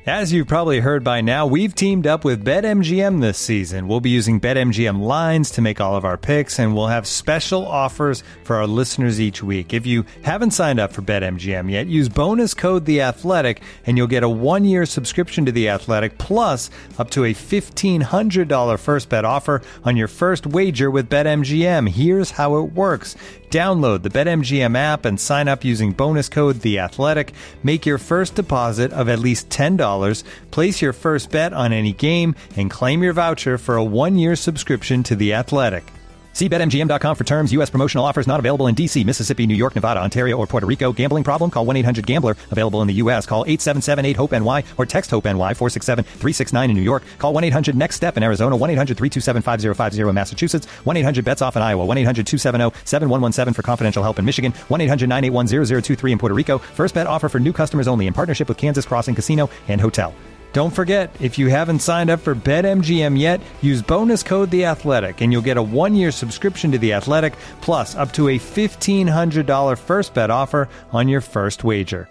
As you've probably heard by now, we've teamed up with BetMGM this season. We'll be using BetMGM lines to make all of our picks, and we'll have special offers for our listeners each week. If you haven't signed up for BetMGM yet, use bonus code The Athletic, and you'll get a 1-year subscription to The Athletic, plus up to a $1,500 first bet offer on your first wager with BetMGM. Here's how it works. Download the BetMGM app and sign up using bonus code The Athletic. Make your first deposit of at least $10. Place your first bet on any game and claim your voucher for a 1-year subscription to The Athletic. See BetMGM.com for terms. U.S. promotional offers not available in D.C., Mississippi, New York, Nevada, Ontario, or Puerto Rico. Gambling problem? Call 1-800-GAMBLER. Available in the U.S. Call 877-8-HOPE-NY or text HOPE-NY 467-369 in New York. Call 1-800-NEXT-STEP in Arizona. 1-800-327-5050 in Massachusetts. 1-800-BETS-OFF in Iowa. 1-800-270-7117 for confidential help in Michigan. 1-800-981-0023 in Puerto Rico. First bet offer for new customers only in partnership with Kansas Crossing Casino and Hotel. Don't forget, if you haven't signed up for BetMGM yet, use bonus code The Athletic, and you'll get a 1-year subscription to The Athletic, plus up to a $1,500 first bet offer on your first wager.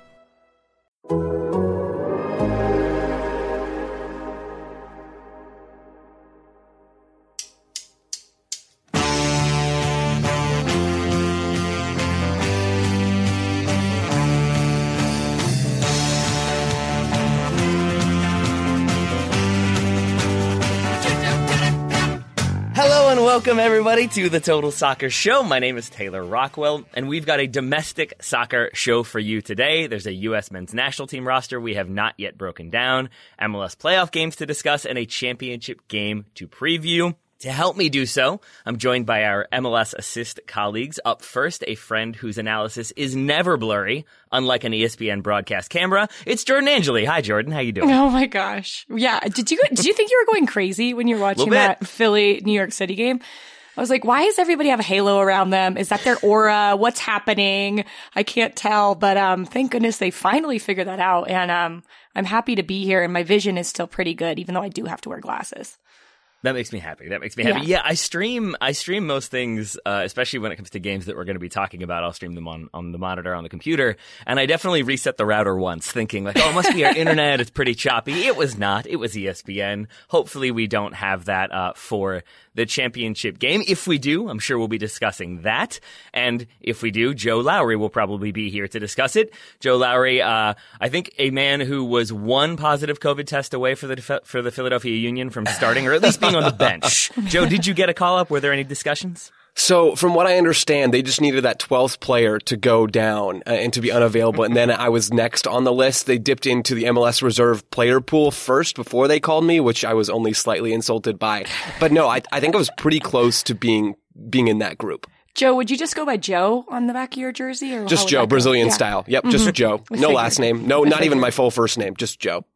Welcome, everybody, to the Total Soccer Show. My name is Taylor Rockwell, and we've got a domestic soccer show for you today. There's a U.S. men's national team roster we have not yet broken down, MLS playoff games to discuss, and a championship game to preview. To help me do so, I'm joined by our MLS Assist colleagues. Up first, a friend whose analysis is never blurry, unlike an ESPN broadcast camera. It's Jordan Angeli. Hi, Jordan. How you doing? Oh, my gosh. Yeah. Did you think you were going crazy when you were watching that Philly-New York City game? I was like, why does everybody have a halo around them? Is that their aura? What's happening? I can't tell. But thank goodness they finally figured that out. And I'm happy to be here. And my vision is still pretty good, even though I do have to wear glasses. That makes me happy. Yeah, I stream most things, especially when it comes to games that we're going to be talking about. I'll stream them on the monitor on the computer. And I definitely reset the router once, thinking like, oh, it must be our internet. It's pretty choppy. It was not. It was ESPN. Hopefully we don't have that for the championship game. If we do, I'm sure we'll be discussing that. And if we do, Joe Lowry will probably be here to discuss it. Joe Lowry, I think a man who was one positive COVID test away for the Philadelphia Union from starting, or at least being on the bench. Joe, did you get a call up? Were there any discussions? So from what I understand, they just needed that 12th player to go down and to be unavailable. And then I was next on the list. They dipped into the MLS reserve player pool first before they called me, which I was only slightly insulted by. But no, I think I was pretty close to being in that group. Joe, would you just go by Joe on the back of your jersey? Or just Joe, Brazilian style. Yep, just Joe. No last name. No, not even my full first name. Just Joe.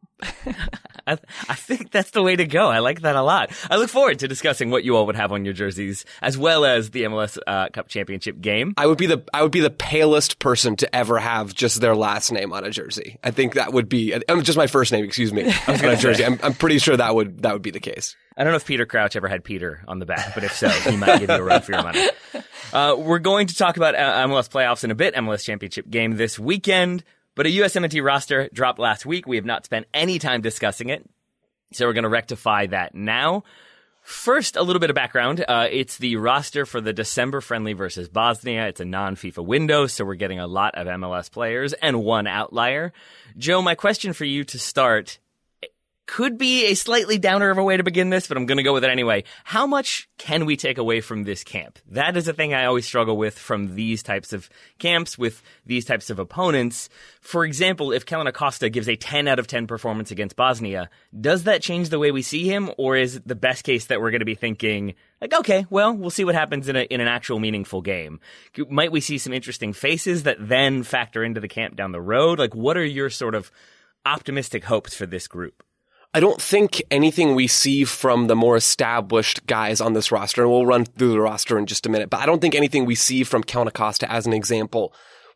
I think that's the way to go. I like that a lot. I look forward to discussing what you all would have on your jerseys, as well as the MLS Cup Championship game. I would be the palest person to ever have just their last name on a jersey. I think that would be just my first name. Excuse me, on a jersey. I'm pretty sure that would be the case. I don't know if Peter Crouch ever had Peter on the back, but if so, he might give you a run for your money. We're going to talk about MLS playoffs in a bit, MLS Championship game this weekend. But a USMNT roster dropped last week. We have not spent any time discussing it, so we're going to rectify that now. First, a little bit of background. It's the roster for the December friendly versus Bosnia. It's a non-FIFA window, so we're getting a lot of MLS players and one outlier. Joe, my question for you to start could be a slightly downer of a way to begin this, but I'm going to go with it anyway. How much can we take away from this camp? That is a thing I always struggle with from these types of camps, with these types of opponents. For example, if Kellen Acosta gives a 10 out of 10 performance against Bosnia, does that change the way we see him? Or is it the best case that we're going to be thinking, like, okay, well, we'll see what happens in an actual meaningful game? Might we see some interesting faces that then factor into the camp down the road? Like, what are your sort of optimistic hopes for this group? I don't think anything we see from the more established guys on this roster, and we'll run through the roster in just a minute, but I don't think anything we see from Kellen Acosta, as an example,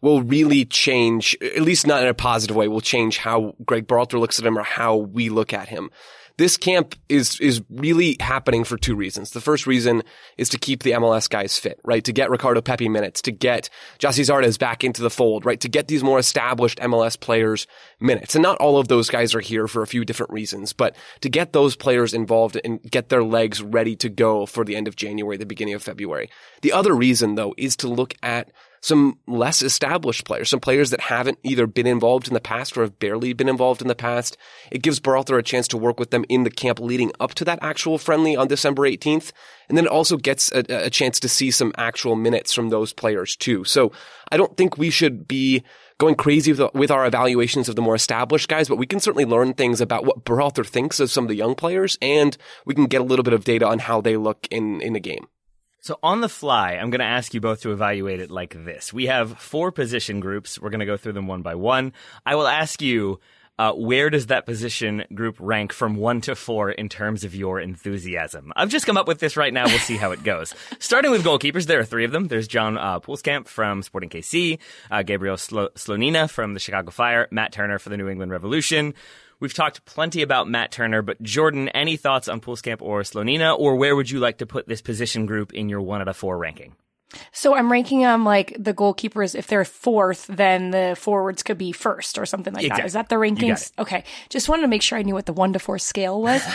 will really change, at least not in a positive way, will change how Greg Berhalter looks at him or how we look at him. This camp is really happening for two reasons. The first reason is to keep the MLS guys fit, right? To get Ricardo Pepi minutes, to get Gyasi Zardes back into the fold, right? To get these more established MLS players minutes. And not all of those guys are here for a few different reasons, but to get those players involved and get their legs ready to go for the end of January, the beginning of February. The other reason, though, is to look at some less established players, some players that haven't either been involved in the past or have barely been involved in the past. It gives Berhalter a chance to work with them in the camp leading up to that actual friendly on December 18th. And then it also gets a chance to see some actual minutes from those players too. So I don't think we should be going crazy with our evaluations of the more established guys, but we can certainly learn things about what Berhalter thinks of some of the young players, and we can get a little bit of data on how they look in the game. So on the fly, I'm going to ask you both to evaluate it like this. We have 4 position groups. We're going to go through them one by one. I will ask you, where does that position group rank from 1 to 4 in terms of your enthusiasm? I've just come up with this right now. We'll see how it goes. Starting with goalkeepers, there are 3 of them. There's John Poelskamp from Sporting KC, Gabriel Slonina from the Chicago Fire, Matt Turner for the New England Revolution. We've talked plenty about Matt Turner, but Jordan, any thoughts on Poelskamp or Slonina, or where would you like to put this position group in your 1 out of 4 ranking? So I'm ranking them like the goalkeepers. If they're 4th, then the forwards could be 1st or something like that. Is that the rankings? Okay. Just wanted to make sure I knew what the 1 to 4 scale was.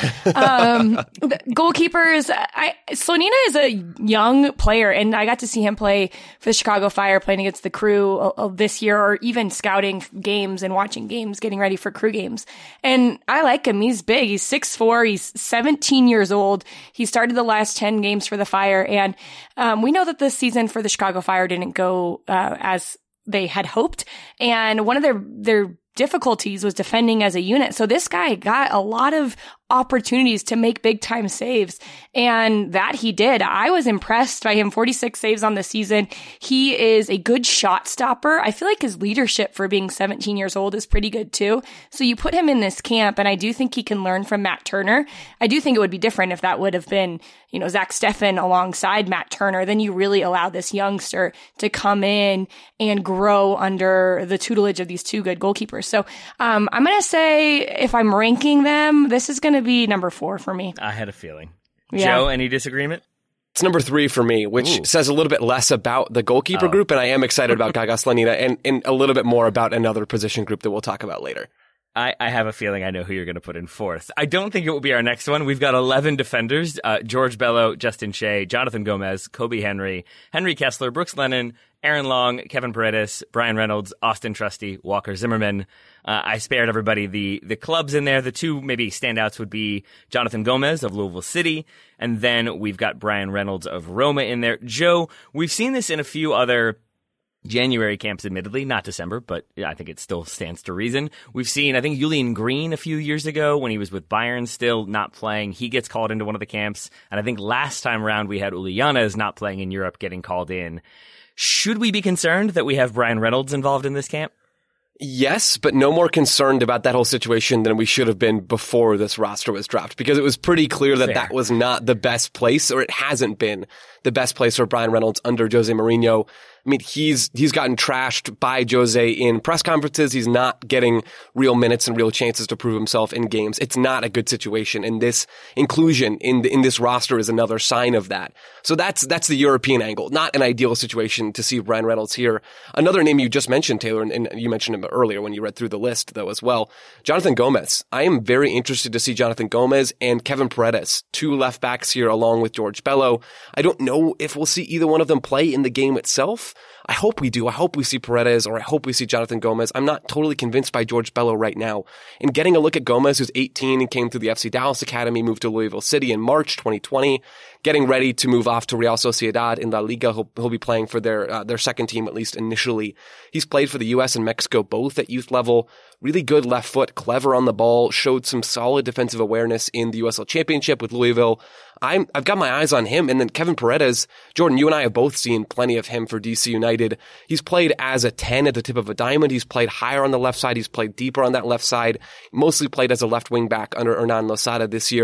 Goalkeepers, Slonina is a young player, and I got to see him play for the Chicago Fire, playing against the Crew this year, or even scouting games and watching games, getting ready for Crew games. And I like him. He's big. He's 6'4". He's 17 years old. He started the last 10 games for the Fire, and we know that this season for the Chicago Fire didn't go as they had hoped, and one of their difficulties was defending as a unit. So this guy got a lot of opportunities to make big time saves, and that he did. I was impressed by him. 46 saves on the season. He is a good shot stopper. I feel like his leadership for being 17 years old is pretty good too. So you put him in this camp, and I do think he can learn from Matt Turner. I do think it would be different if that would have been, Zach Steffen alongside Matt Turner. Then you really allow this youngster to come in and grow under the tutelage of these 2 good goalkeepers. So I'm going to say, if I'm ranking them, this is going to be number 4 for me. I had a feeling. Yeah. Joe, any disagreement? It's number 3 for me, which says a little bit less about the goalkeeper group, and I am excited about Gaga Slonina, and a little bit more about another position group that we'll talk about later. I have a feeling I know who you're going to put in 4th. I don't think it will be our next one. We've got 11 defenders, George Bello, Justin Shea, Jonathan Gomez, Kobe Henry, Henry Kessler, Brooks Lennon, Aaron Long, Kevin Paredes, Brian Reynolds, Austin Trusty, Walker Zimmerman. I spared everybody the clubs in there. The 2 maybe standouts would be Jonathan Gomez of Louisville City, and then we've got Brian Reynolds of Roma in there. Joe, we've seen this in a few other January camps, admittedly, not December, but I think it still stands to reason. We've seen, I think, Julian Green a few years ago when he was with Bayern still not playing. He gets called into one of the camps. And I think last time around we had Uli Yanez not playing in Europe getting called in. Should we be concerned that we have Brian Reynolds involved in this camp? Yes, but no more concerned about that whole situation than we should have been before this roster was dropped, because it was pretty clear that that was not the best place, or it hasn't been the best place for Brian Reynolds under Jose Mourinho. I mean, he's gotten trashed by Jose in press conferences. He's not getting real minutes and real chances to prove himself in games. It's not a good situation, and this inclusion in this roster is another sign of that. So that's the European angle. Not an ideal situation to see Brian Reynolds here. Another name you just mentioned, Taylor, and you mentioned him earlier when you read through the list, though, as well. Jonathan Gomez. I am very interested to see Jonathan Gomez and Kevin Paredes, 2 left backs here along with George Bello. I don't know if we'll see either one of them play in the game itself. I hope we do. I hope we see Paredes, or I hope we see Jonathan Gomez. I'm not totally convinced by George Bello right now. And getting a look at Gomez, who's 18 and came through the FC Dallas Academy, moved to Louisville City in March 2020, getting ready to move off to Real Sociedad in La Liga. He'll be playing for their second team, at least initially. He's played for the U.S. and Mexico both at youth level. Really good left foot, clever on the ball, showed some solid defensive awareness in the USL Championship with Louisville. I've got my eyes on him. And then Kevin Paredes, Jordan, you and I have both seen plenty of him for DC United. He's played as a 10 at the tip of a diamond. He's played higher on the left side. He's played deeper on that left side. Mostly played as a left wing back under Hernan Losada this year.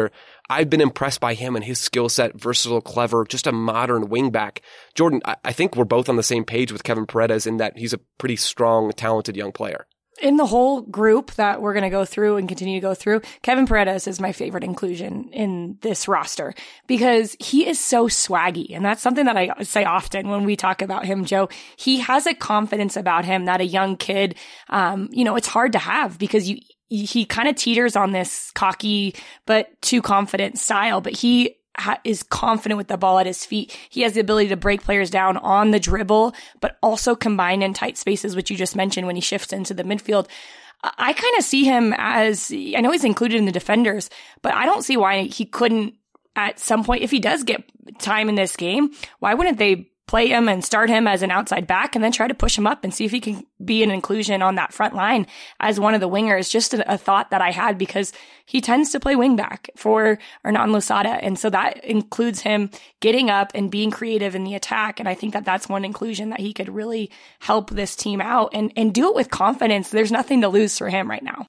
I've been impressed by him and his skill set, versatile, clever, just a modern wingback. Jordan, I think we're both on the same page with Kevin Paredes in that he's a pretty strong, talented young player. In the whole group that we're going to go through and continue to go through, Kevin Paredes is my favorite inclusion in this roster because he is so swaggy. And that's something that I say often when we talk about him, Joe. He has a confidence about him that a young kid, it's hard to have because he kind of teeters on this cocky but too confident style, but he is confident with the ball at his feet. He has the ability to break players down on the dribble, but also combine in tight spaces, which you just mentioned when he shifts into the midfield. I kind of see him as, I know he's included in the defenders, but I don't see why he couldn't at some point, if he does get time in this game, why wouldn't they play him and start him as an outside back and then try to push him up and see if he can be an inclusion on that front line as one of the wingers. Just a thought that I had because he tends to play wing back for Hernan Losada. And so that includes him getting up and being creative in the attack. And I think that that's one inclusion that he could really help this team out and do it with confidence. There's nothing to lose for him right now.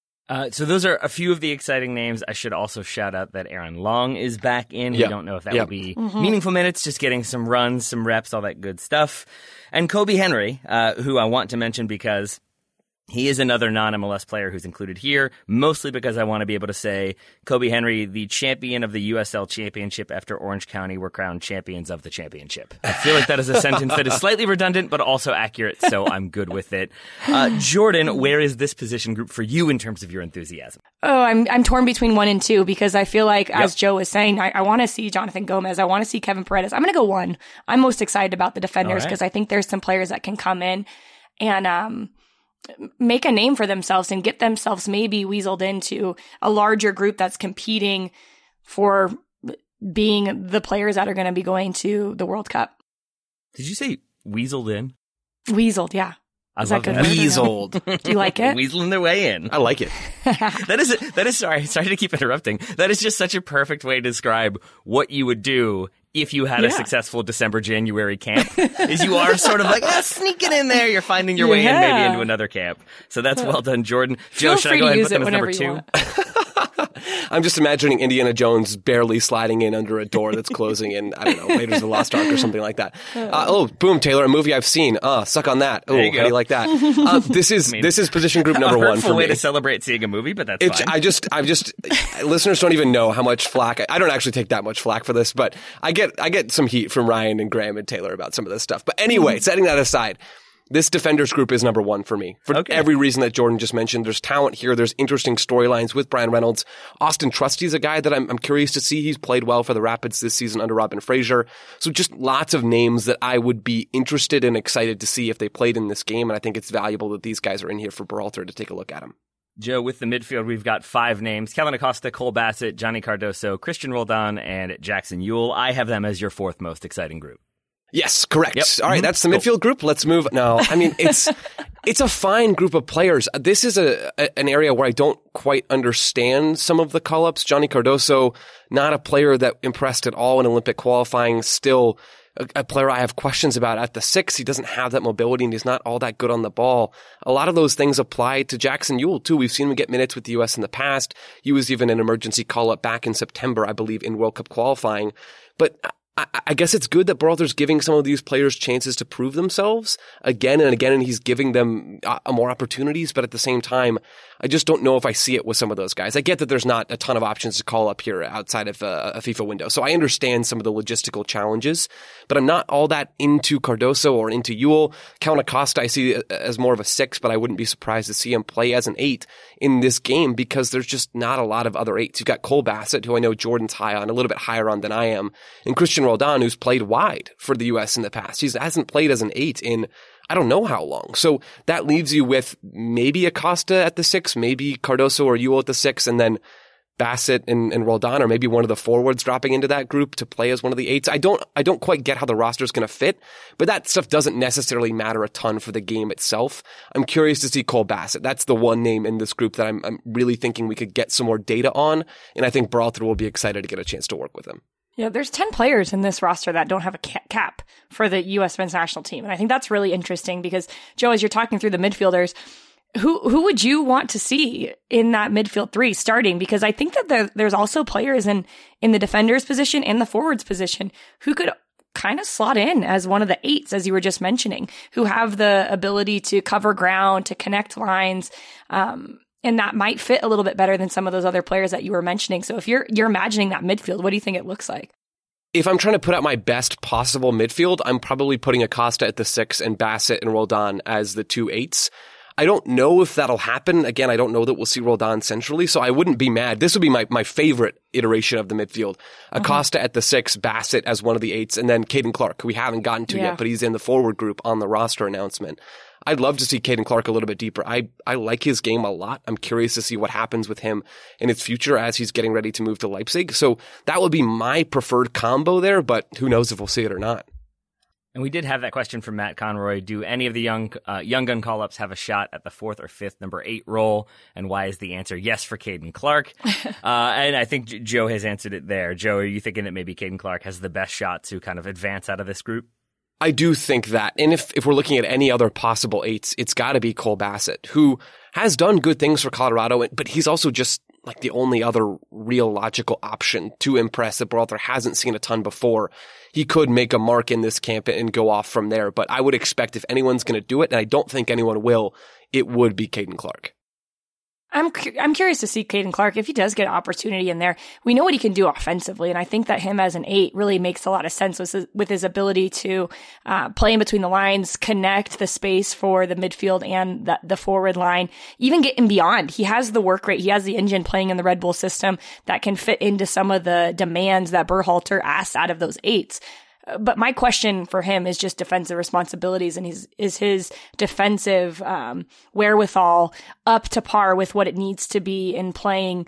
So those are a few of the exciting names. I should also shout out that Aaron Long is back in. We don't know if that will be meaningful minutes, just getting some runs, some reps, all that good stuff. And Kobe Henry, who I want to mention because he is another non-MLS player who's included here, mostly because I want to be able to say Kobe Henry, the champion of the USL Championship after Orange County were crowned champions of the championship. I feel like that is a sentence that is slightly redundant, but also accurate, so I'm good with it. Jordan, where is this position group for you in terms of your enthusiasm? Oh, I'm torn between 1 and 2 because I feel like, as Joe was saying, I want to see Jonathan Gomez. I want to see Kevin Paredes. I'm going to go 1. I'm most excited about the defenders because I think there's some players that can come in and make a name for themselves and get themselves maybe weaseled into a larger group that's competing for being the players that are going to be going to the World Cup. Did you say weaseled in? Weaseled, yeah. I love that. Weaseled. Do you like it? Weaseling their way in. I like it. That is sorry to keep interrupting. That is just such a perfect way to describe what you would do if you had a successful December-January camp, is you are sort of like, sneaking in there. You're finding your way in maybe into another camp. So that's well done, Jordan. Joe, should I go ahead and put them as number 2? I'm just imagining Indiana Jones barely sliding in under a door that's closing in, I don't know, Raiders of the Lost Ark or something like that. Boom, Taylor, a movie I've seen. Suck on that. Oh, how do you like that? This is position group number 1 for me. A way to celebrate seeing a movie, but that's fine. I've just listeners don't even know how much flack. I don't actually take that much flack for this, but I get some heat from Ryan and Graham and Taylor about some of this stuff. But anyway, setting that aside, this defenders group is number 1 for me. For every reason that Jordan just mentioned. There's talent here. There's interesting storylines with Brian Reynolds. Austin Trusty's a guy that I'm curious to see. He's played well for the Rapids this season under Robin Fraser. So just lots of names that I would be interested and excited to see if they played in this game. And I think it's valuable that these guys are in here for Berhalter to take a look at them. Joe, with the midfield, we've got 5 names. Kellyn Acosta, Cole Bassett, Johnny Cardoso, Christian Roldan, and Jackson Yueill. I have them as your 4th most exciting group. Yes, correct. Yep. All right, that's the midfield group. Let's move. No, I mean, it's a fine group of players. This is an area where I don't quite understand some of the call-ups. Johnny Cardoso, not a player that impressed at all in Olympic qualifying, still a player I have questions about at the 6. He doesn't have that mobility and he's not all that good on the ball. A lot of those things apply to Jackson Yueill too. We've seen him get minutes with the U.S. in the past. He was even an emergency call-up back in September, I believe, in World Cup qualifying. But I guess it's good that Berhalter's giving some of these players chances to prove themselves again and again, and he's giving them more opportunities. But at the same time, I just don't know if I see it with some of those guys. I get that there's not a ton of options to call up here outside of a FIFA window. So I understand some of the logistical challenges, but I'm not all that into Cardoso or into Yueill. Count Acosta I see as more of a 6, but I wouldn't be surprised to see him play as an 8 in this game because there's just not a lot of other 8s. You've got Cole Bassett, who I know Jordan's high on, a little bit higher on than I am, and Christian Roldan, who's played wide for the U.S. in the past. He hasn't played as an 8 in I don't know how long. So that leaves you with maybe Acosta at the 6, maybe Cardoso or Yueill at the 6, and then Bassett and Roldan, or maybe one of the forwards dropping into that group to play as one of the 8s. I don't quite get how the roster is going to fit, but that stuff doesn't necessarily matter a ton for the game itself. I'm curious to see Cole Bassett. That's the one name in this group that I'm really thinking we could get some more data on, and I think Berhalter will be excited to get a chance to work with him. Yeah, there's 10 players in this roster that don't have a cap for the U.S. men's national team. And I think that's really interesting because, Joe, as you're talking through the midfielders, who would you want to see in that midfield three starting? Because I think that there's also players in the defender's position and the forwards position who could kind of slot in as one of the eights, as you were just mentioning, who have the ability to cover ground, to connect lines, and that might fit a little bit better than some of those other players that you were mentioning. So if you're imagining that midfield, what do you think it looks like? If I'm trying to put out my best possible midfield, I'm probably putting Acosta at the 6 and Bassett and Roldan as the 2 8s. I don't know if that'll happen. Again, I don't know that we'll see Roldan centrally, so I wouldn't be mad. This would be my favorite iteration of the midfield. Acosta at the 6, Bassett as one of the 8s, and then Caden Clark, who we haven't gotten to yet, but he's in the forward group on the roster announcement. I'd love to see Caden Clark a little bit deeper. I like his game a lot. I'm curious to see what happens with him in his future as he's getting ready to move to Leipzig. So that would be my preferred combo there, but who knows if we'll see it or not. And we did have that question from Matt Conroy. Do any of the young gun call-ups have a shot at the 4th or 5th number 8 role? And why is the answer yes for Caden Clark? And I think Joe has answered it there. Joe, are you thinking that maybe Caden Clark has the best shot to kind of advance out of this group? I do think that. And if we're looking at any other possible 8s, it's got to be Cole Bassett, who has done good things for Colorado, but he's also just like the only other real logical option to impress that Berhalter hasn't seen a ton before. He could make a mark in this camp and go off from there, but I would expect if anyone's going to do it, and I don't think anyone will, it would be Caden Clark. I'm curious to see Caden Clark if he does get an opportunity in there. We know what he can do offensively, and I think that him as an 8 really makes a lot of sense with his ability to play in between the lines, connect the space for the midfield and the forward line, even getting beyond. He has the work rate, he has the engine playing in the Red Bull system that can fit into some of the demands that Berhalter asks out of those 8s. But my question for him is just defensive responsibilities, and is his defensive wherewithal up to par with what it needs to be in playing,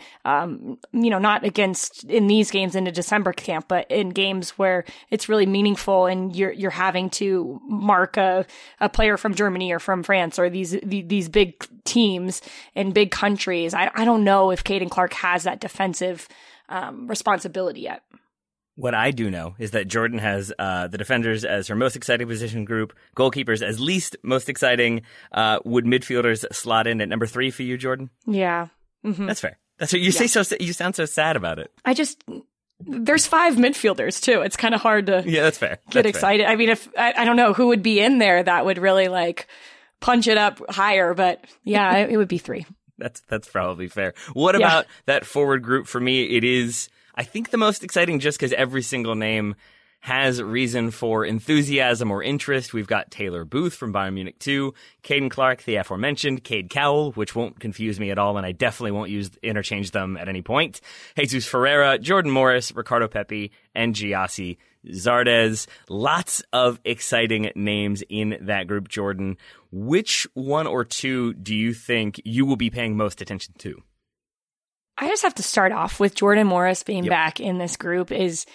not against in these games in a December camp, but in games where it's really meaningful and you're having to mark a player from Germany or from France or these big teams in big countries. I don't know if Caden Clark has that defensive responsibility yet. What I do know is that Jordan has the defenders as her most exciting position group, goalkeepers as least most exciting. Would midfielders slot in at number 3 for you, Jordan? Yeah. Mm-hmm. That's fair. That's what you say. You sound so sad about it. There's 5 midfielders too. It's kind of hard to that's fair. Get excited. Fair. I mean, if I don't know who would be in there that would really like punch it up higher, but yeah, it would be 3. That's probably fair. What about that forward group? For me, it is, I think, the most exciting just because every single name has reason for enthusiasm or interest. We've got Taylor Booth from Bayern Munich 2, Caden Clark, the aforementioned, Cade Cowell, which won't confuse me at all, and I definitely won't interchange them at any point, Jesus Ferreira, Jordan Morris, Ricardo Pepi, and Gyasi Zardes. Lots of exciting names in that group, Jordan. Which one or two do you think you will be paying most attention to? I just have to start off with Jordan Morris being back in this group is,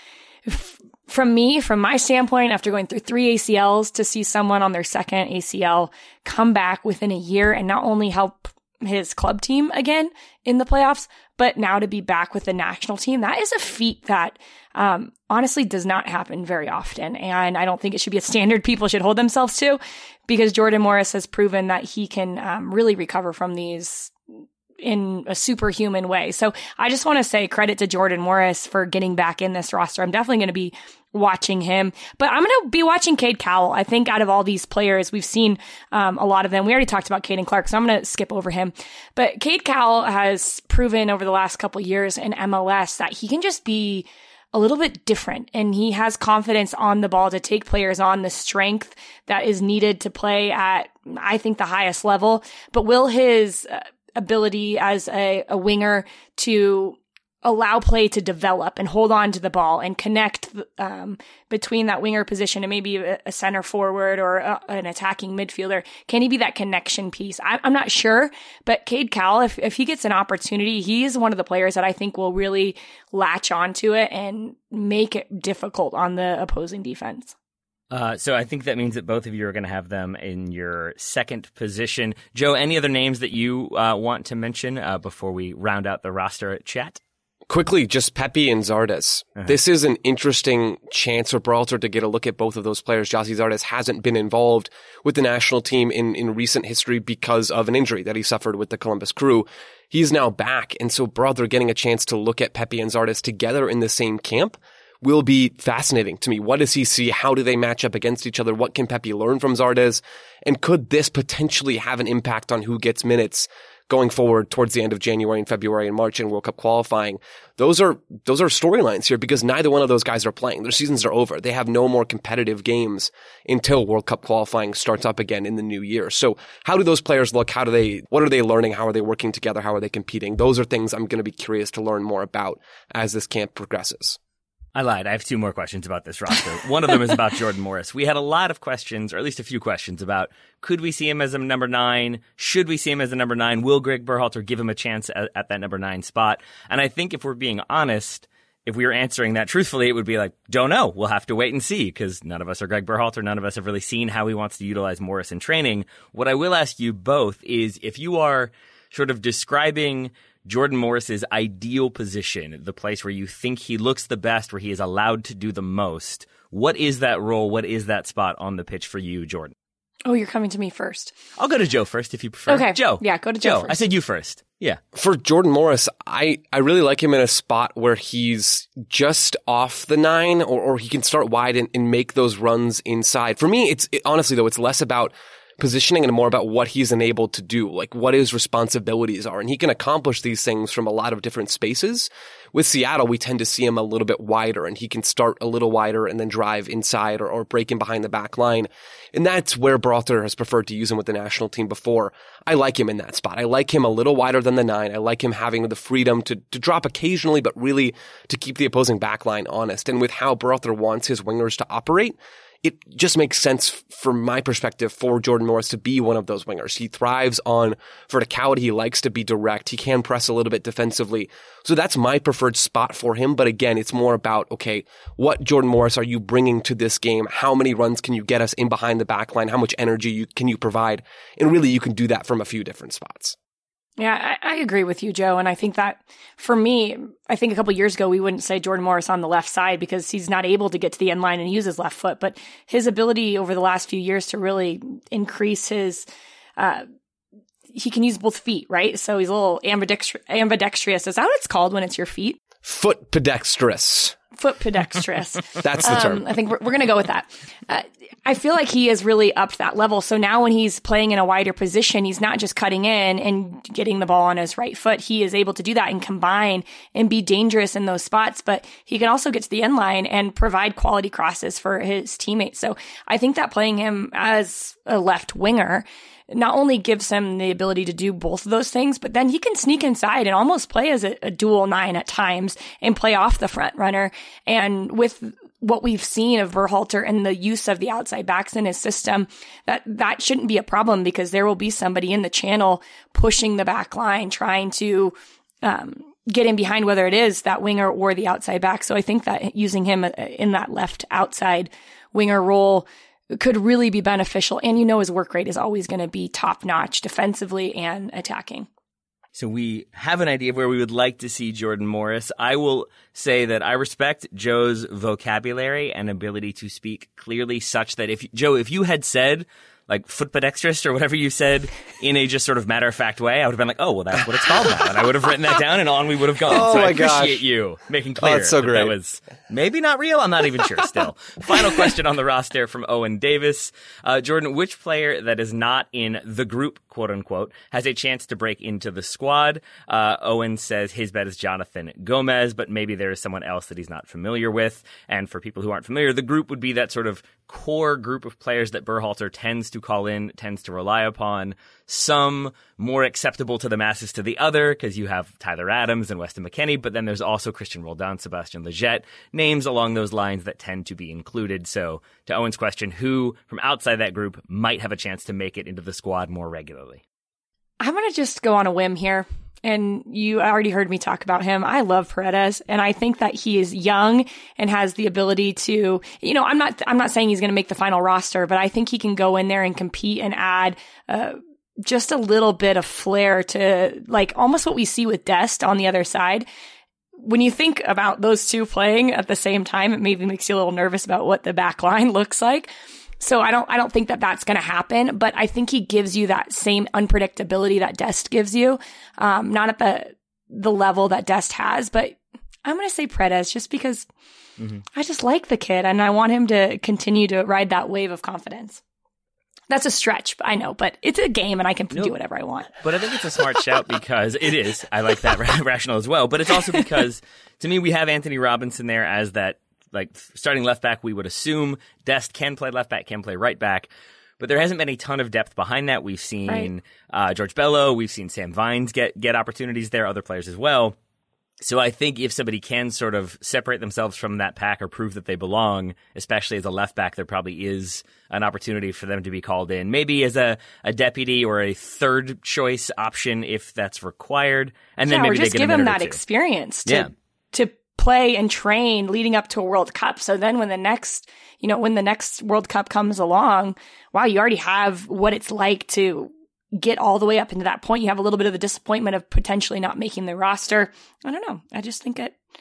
from my standpoint, after going through 3 ACLs, to see someone on their second ACL come back within a year and not only help his club team again in the playoffs, but now to be back with the national team, that is a feat that honestly does not happen very often. And I don't think it should be a standard people should hold themselves to, because Jordan Morris has proven that he can really recover from these in a superhuman way. So I just want to say credit to Jordan Morris for getting back in this roster. I'm definitely going to be watching him, but I'm going to be watching Cade Cowell. I think out of all these players, we've seen a lot of them. We already talked about Caden Clark, so I'm going to skip over him. But Cade Cowell has proven over the last couple of years in MLS that he can just be a little bit different, and he has confidence on the ball to take players on, the strength that is needed to play at, I think, the highest level. But will his ability as a winger to allow play to develop and hold on to the ball and connect between that winger position and maybe a center forward or an attacking midfielder, can he be that connection piece? I'm not sure, but Cade Cowell, if he gets an opportunity, he is one of the players that I think will really latch onto it and make it difficult on the opposing defense. So I think that means that both of you are going to have them in your second position. Joe, any other names that you want to mention before we round out the roster chat? Quickly, just Pepi and Zardes. This is an interesting chance for Berhalter to get a look at both of those players. Gyasi Zardes hasn't been involved with the national team in recent history because of an injury that he suffered with the Columbus Crew. He's now back, and so Berhalter getting a chance to look at Pepi and Zardes together in the same camp will be fascinating to me. What does he see? How do they match up against each other? What can Pepi learn from Zardes? And could this potentially have an impact on who gets minutes going forward towards the end of January and February and March in World Cup qualifying? Those are storylines here because neither one of those guys are playing. Their seasons are over. They have no more competitive games until World Cup qualifying starts up again in the new year. So how do those players look? What are they learning? How are they working together? How are they competing? Those are things I'm going to be curious to learn more about as this camp progresses. I lied. I have two more questions about this roster. One of them is about Jordan Morris. We had a lot of questions, or at least a few questions about, could we see him as a number 9? Should we see him as a number 9? Will Greg Berhalter give him a chance at that number 9 spot? And I think if we're being honest, if we were answering that truthfully, it would be like, don't know. We'll have to wait and see, because none of us are Greg Berhalter. None of us have really seen how he wants to utilize Morris in training. What I will ask you both is, if you are sort of describing Jordan Morris's ideal position, the place where you think he looks the best, where he is allowed to do the most, what is that role? What is that spot on the pitch for you, Jordan? Oh, you're coming to me first. I'll go to Joe first if you prefer. Okay. Joe. Yeah, go to Joe first. I said you first. Yeah. For Jordan Morris, I really like him in a spot where he's just off the 9 or he can start wide and make those runs inside. For me, honestly though, it's less about positioning and more about what he's enabled to do, like what his responsibilities are. And he can accomplish these things from a lot of different spaces. With Seattle, we tend to see him a little bit wider, and he can start a little wider and then drive inside or break in behind the back line. And that's where Berhalter has preferred to use him with the national team before. I like him in that spot. I like him a little wider than the 9. I like him having the freedom to drop occasionally, but really to keep the opposing back line honest. And with how Berhalter wants his wingers to operate, it just makes sense from my perspective for Jordan Morris to be one of those wingers. He thrives on verticality. He likes to be direct. He can press a little bit defensively. So that's my preferred spot for him. But again, it's more about, okay, what Jordan Morris are you bringing to this game? How many runs can you get us in behind the back line? How much energy can you provide? And really, you can do that from a few different spots. Yeah, I agree with you, Joe. And I think that for me, I think a couple of years ago, we wouldn't say Jordan Morris on the left side because he's not able to get to the end line and use his left foot. But his ability over the last few years to really increase his, he can use both feet, right? So he's a little ambidextrous. Is that what it's called when it's your feet? Foot pedextrous. Foot pedextrous. That's the term. I think we're going to go with that. I feel like he has really upped that level. So now when he's playing in a wider position, he's not just cutting in and getting the ball on his right foot. He is able to do that and combine and be dangerous in those spots. But he can also get to the end line and provide quality crosses for his teammates. So I think that playing him as a left winger not only gives him the ability to do both of those things, but then he can sneak inside and almost play as a dual 9 at times and play off the front runner. And with what we've seen of Berhalter and the use of the outside backs in his system, that shouldn't be a problem because there will be somebody in the channel pushing the back line, trying to get in behind, whether it is that winger or the outside back. So I think that using him in that left outside winger role could really be beneficial. And his work rate is always going to be top notch defensively and attacking. So we have an idea of where we would like to see Jordan Morris. I will say that I respect Joe's vocabulary and ability to speak clearly such that if you had said like foot pedextrous or whatever you said in a just sort of matter-of-fact way, I would have been like, oh, well, that's what it's called now. And I would have written that down and on we would have gone. Oh, so my I appreciate gosh. you making clear that's so great. that was maybe not real. I'm not even sure still. Final question on the roster from Owen Davis. Jordan, which player that is not in the group, quote unquote, has a chance to break into the squad? Owen says his bet is Jonathan Gomez, but maybe there is someone else that he's not familiar with. And for people who aren't familiar, the group would be that sort of core group of players that Berhalter tends to call in, tends to rely upon. Some more acceptable to the masses to the other, because you have Tyler Adams and Weston McKennie, but then there's also Christian Roldan, Sebastian Lletget, names along those lines that tend to be included. So to Owen's question, who from outside that group might have a chance to make it into the squad more regularly? I'm going to just go on a whim here. And you already heard me talk about him. I love Paredes, and I think that he is young and has the ability to, I'm not saying he's going to make the final roster, but I think he can go in there and compete and add just a little bit of flair to like almost what we see with Dest on the other side. when you think about those two playing at the same time, it maybe makes you a little nervous about what the back line looks like. So I don't think that that's going to happen, but I think he gives you that same unpredictability that Dest gives you. Not at the level that Dest has, but I'm going to say Paredes just because I just like the kid and I want him to continue to ride that wave of confidence. That's a stretch, I know, but it's a game and I can do whatever I want. But I think it's a smart shout because it is. I like that rationale as well. But it's also because, to me, we have Anthony Robinson there as that, like, starting left back. We would assume Dest can play left back, can play right back. But there hasn't been a ton of depth behind that. We've seen George Bello. We've seen Sam Vines get opportunities there, other players as well. So I think if somebody can sort of separate themselves from that pack or prove that they belong, especially as a left back, there probably is an opportunity for them to be called in, maybe as a deputy or a third choice option if that's required. And then maybe just they get give him that experience to play and train leading up to a World Cup. So then when the next World Cup comes along, wow, you already have what it's like to get all the way up into that point. You have a little bit of the disappointment of potentially not making the roster. I don't know. I just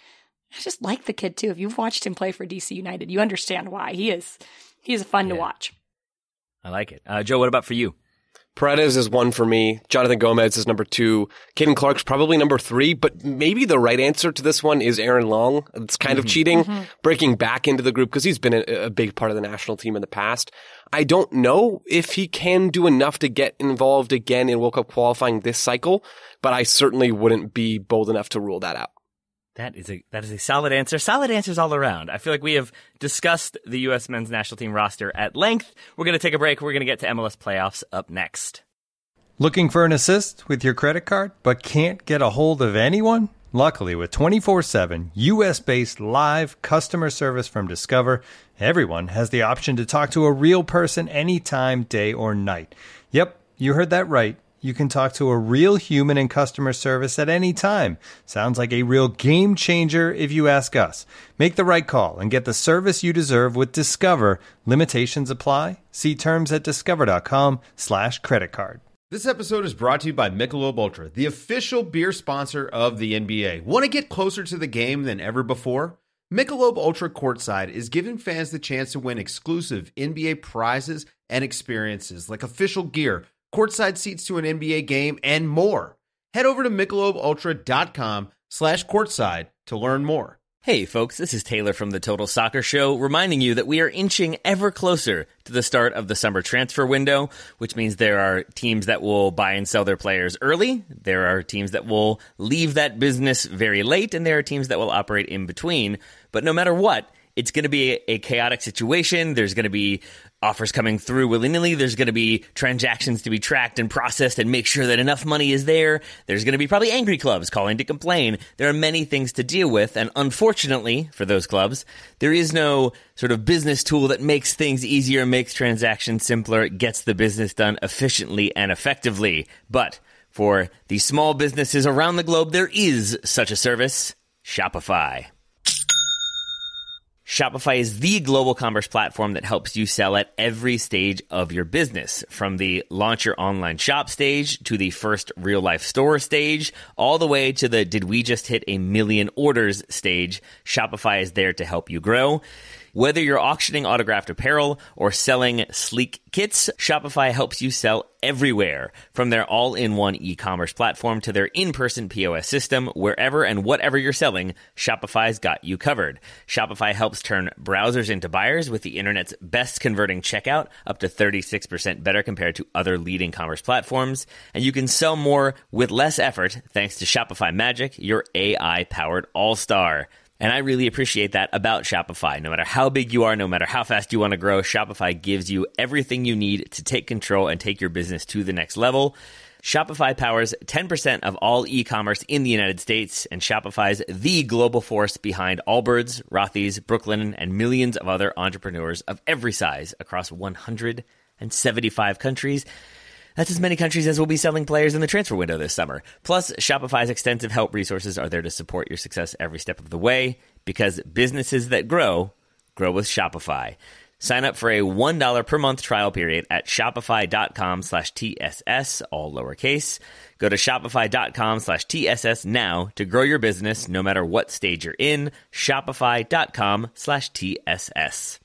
like the kid too. If you've watched him play for DC United, you understand why. He is fun to watch. I like it. Joe, what about for you? Paredes is 1 for me. Jonathan Gomez is number 2. Caden Clark's probably number 3, but maybe the right answer to this one is Aaron Long. It's kind of cheating, breaking back into the group because he's been a big part of the national team in the past. I don't know if he can do enough to get involved again in World Cup qualifying this cycle, but I certainly wouldn't be bold enough to rule that out. That is a solid answer. Solid answers all around. I feel like we have discussed the U.S. men's national team roster at length. We're going to take a break. We're going to get to MLS playoffs up next. Looking for an assist with your credit card, but can't get a hold of anyone? Luckily, with 24/7 U.S.-based live customer service from Discover, everyone has the option to talk to a real person anytime, day or night. Yep, you heard that right. You can talk to a real human in customer service at any time. Sounds like a real game changer if you ask us. Make the right call and get the service you deserve with Discover. Limitations apply. See terms at discover.com/creditcard. This episode is brought to you by Michelob Ultra, the official beer sponsor of the NBA. Want to get closer to the game than ever before? Michelob Ultra Courtside is giving fans the chance to win exclusive NBA prizes and experiences like official gear, courtside seats to an NBA game, and more. Head over to MichelobUltra.com/courtside to learn more. Hey folks, this is Taylor from the Total Soccer Show, reminding you that we are inching ever closer to the start of the summer transfer window, which means there are teams that will buy and sell their players early, there are teams that will leave that business very late, and there are teams that will operate in between. But no matter what, it's going to be a chaotic situation. There's going to be offers coming through willy-nilly. There's going to be transactions to be tracked and processed and make sure that enough money is there. There's going to be probably angry clubs calling to complain. There are many things to deal with, and unfortunately for those clubs, there is no sort of business tool that makes things easier, makes transactions simpler, gets the business done efficiently and effectively. But for the small businesses around the globe, there is such a service, Shopify. Shopify is the global commerce platform that helps you sell at every stage of your business. From the launch your online shop stage to the first real life store stage, all the way to the did we just hit 1 million orders stage, Shopify is there to help you grow. Whether you're auctioning autographed apparel or selling sleek kits, Shopify helps you sell everywhere. From their all-in-one e-commerce platform to their in-person POS system, wherever and whatever you're selling, Shopify's got you covered. Shopify helps turn browsers into buyers with the internet's best converting checkout, up to 36% better compared to other leading commerce platforms. And you can sell more with less effort thanks to Shopify Magic, your AI-powered all-star. And I really appreciate that about Shopify. No matter how big you are, no matter how fast you want to grow, Shopify gives you everything you need to take control and take your business to the next level. Shopify powers 10% of all e-commerce in the United States, and Shopify's the global force behind Allbirds, Rothy's, Brooklinen, and millions of other entrepreneurs of every size across 175 countries. That's as many countries as will be selling players in the transfer window this summer. Plus, Shopify's extensive help resources are there to support your success every step of the way, because businesses that grow with Shopify. Sign up for a $1 per month trial period at shopify.com/TSS, all lowercase. Go to shopify.com/TSS now to grow your business no matter what stage you're in. Shopify.com/TSS.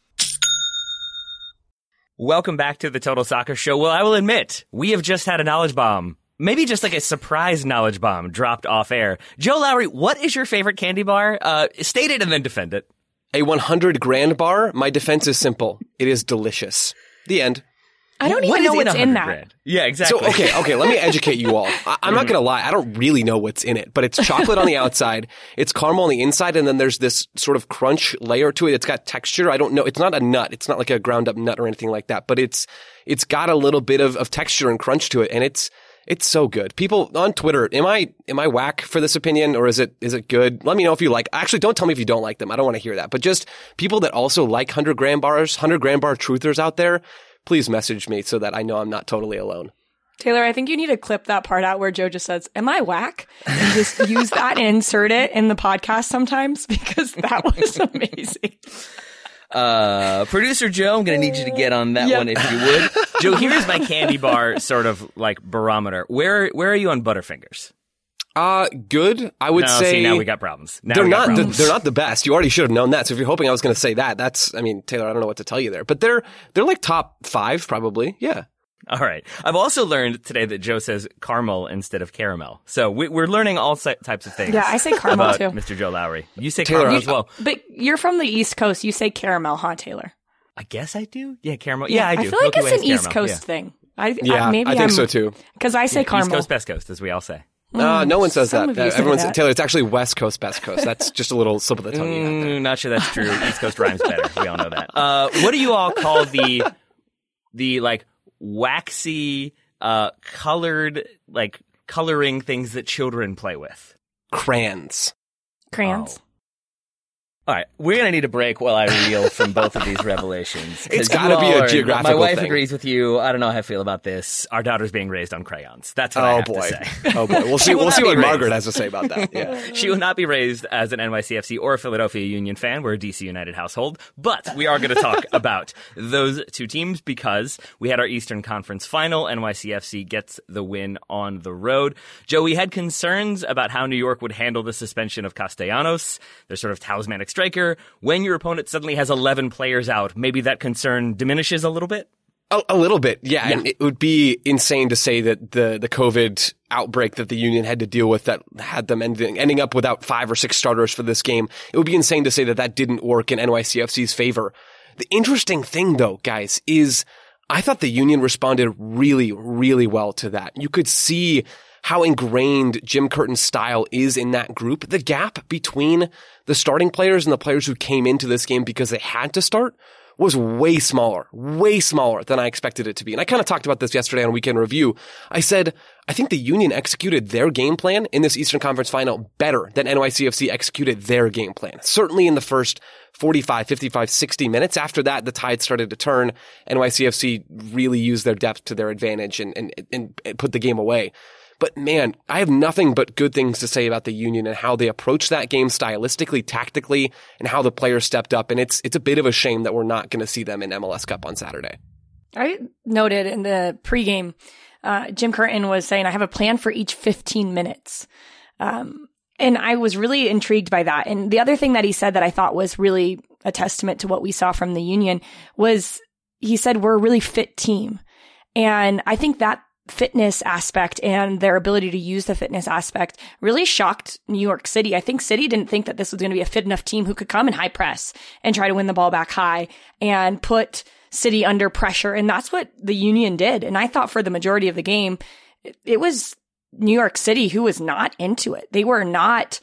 Welcome back to the Total Soccer Show. Well, I will admit, we have just had a knowledge bomb. Maybe just like a surprise knowledge bomb dropped off air. Joe Lowery, what is your favorite candy bar? State it and then defend it. A 100 grand bar? My defense is simple. It is delicious. The end. I don't even know what's in that. Grand? Yeah, exactly. So, okay, let me educate you all. I'm not going to lie. I don't really know what's in it, but it's chocolate on the outside. It's caramel on the inside. And then there's this sort of crunch layer to it. It's got texture. I don't know. It's not a nut. It's not like a ground up nut or anything like that, but it's got a little bit of texture and crunch to it. And it's so good. People on Twitter, am I whack for this opinion, or is it good? Let me know if you like. Actually, don't tell me if you don't like them. I don't want to hear that. But just people that also like 100 grand bars, 100 grand bar truthers out there, please message me so that I know I'm not totally alone. Taylor, I think you need to clip that part out where Joe just says, "Am I whack?" and just use that and insert it in the podcast sometimes, because that was amazing. Producer Joe, I'm going to need you to get on that one if you would. Joe, here's my candy bar sort of like barometer. Where are you on Butterfingers? Good. I would say. See, now we got problems. They're not the best. You already should have known that. So if you're hoping I was going to say that, Taylor, I don't know what to tell you there, but they're like top 5 probably. Yeah. All right. I've also learned today that Joe says caramel instead of caramel. So we're learning all types of things. Yeah, I say caramel about too. Mr. Joe Lowery. You say Taylor, caramel as well. But you're from the East Coast. You say caramel, huh, Taylor? I guess I do. Yeah, caramel. Yeah, I do. I feel like Milky it's an Way is East caramel. Coast thing. I think so too. Because I say caramel. East Coast, Best Coast, as we all say. No one says Some that. of you say Everyone's that. Taylor. It's actually West Coast, Best Coast. That's just a little slip of the tongue. You had there. Not sure that's true. East Coast rhymes better. We all know that. What do you all call the like waxy, colored, like coloring things that children play with? Crayons. Crayons. All right, we're going to need a break while I reel from both of these revelations. It's got to be a geographical My wife thing. agrees with you. I don't know how I feel about this. Our daughter's being raised on crayons. That's what I have to say. Oh boy. We'll see what Margaret has to say about that. Yeah. She will not be raised as an NYCFC or a Philadelphia Union fan. We're a DC United household. But we are going to talk about those two teams because we had our Eastern Conference final. NYCFC gets the win on the road. Joe, we had concerns about how New York would handle the suspension of Castellanos, their sort of talismanic striker. When your opponent suddenly has 11 players out, maybe that concern diminishes a little bit? A little bit, yeah. And it would be insane to say that the COVID outbreak that the Union had to deal with that had them ending up without 5 or 6 starters for this game. It would be insane to say that didn't work in NYCFC's favor. The interesting thing, though, guys, is I thought the Union responded really, really well to that. You could see how ingrained Jim Curtin's style is in that group. The gap between the starting players and the players who came into this game because they had to start was way smaller than I expected it to be. And I kind of talked about this yesterday on Weekend Review. I said, I think the Union executed their game plan in this Eastern Conference final better than NYCFC executed their game plan. Certainly in the first 45, 55, 60 minutes. After that, the tide started to turn. NYCFC really used their depth to their advantage and put the game away. But man, I have nothing but good things to say about the Union and how they approached that game stylistically, tactically, and how the players stepped up. And it's a bit of a shame that we're not going to see them in MLS Cup on Saturday. I noted in the pregame, Jim Curtin was saying, I have a plan for each 15 minutes. And I was really intrigued by that. And the other thing that he said that I thought was really a testament to what we saw from the Union was he said, we're a really fit team. And I think that fitness aspect and their ability to use the fitness aspect really shocked New York City. I think City didn't think that this was going to be a fit enough team who could come in high press and try to win the ball back high and put City under pressure. And that's what the Union did. And I thought for the majority of the game, it was New York City who was not into it. They were not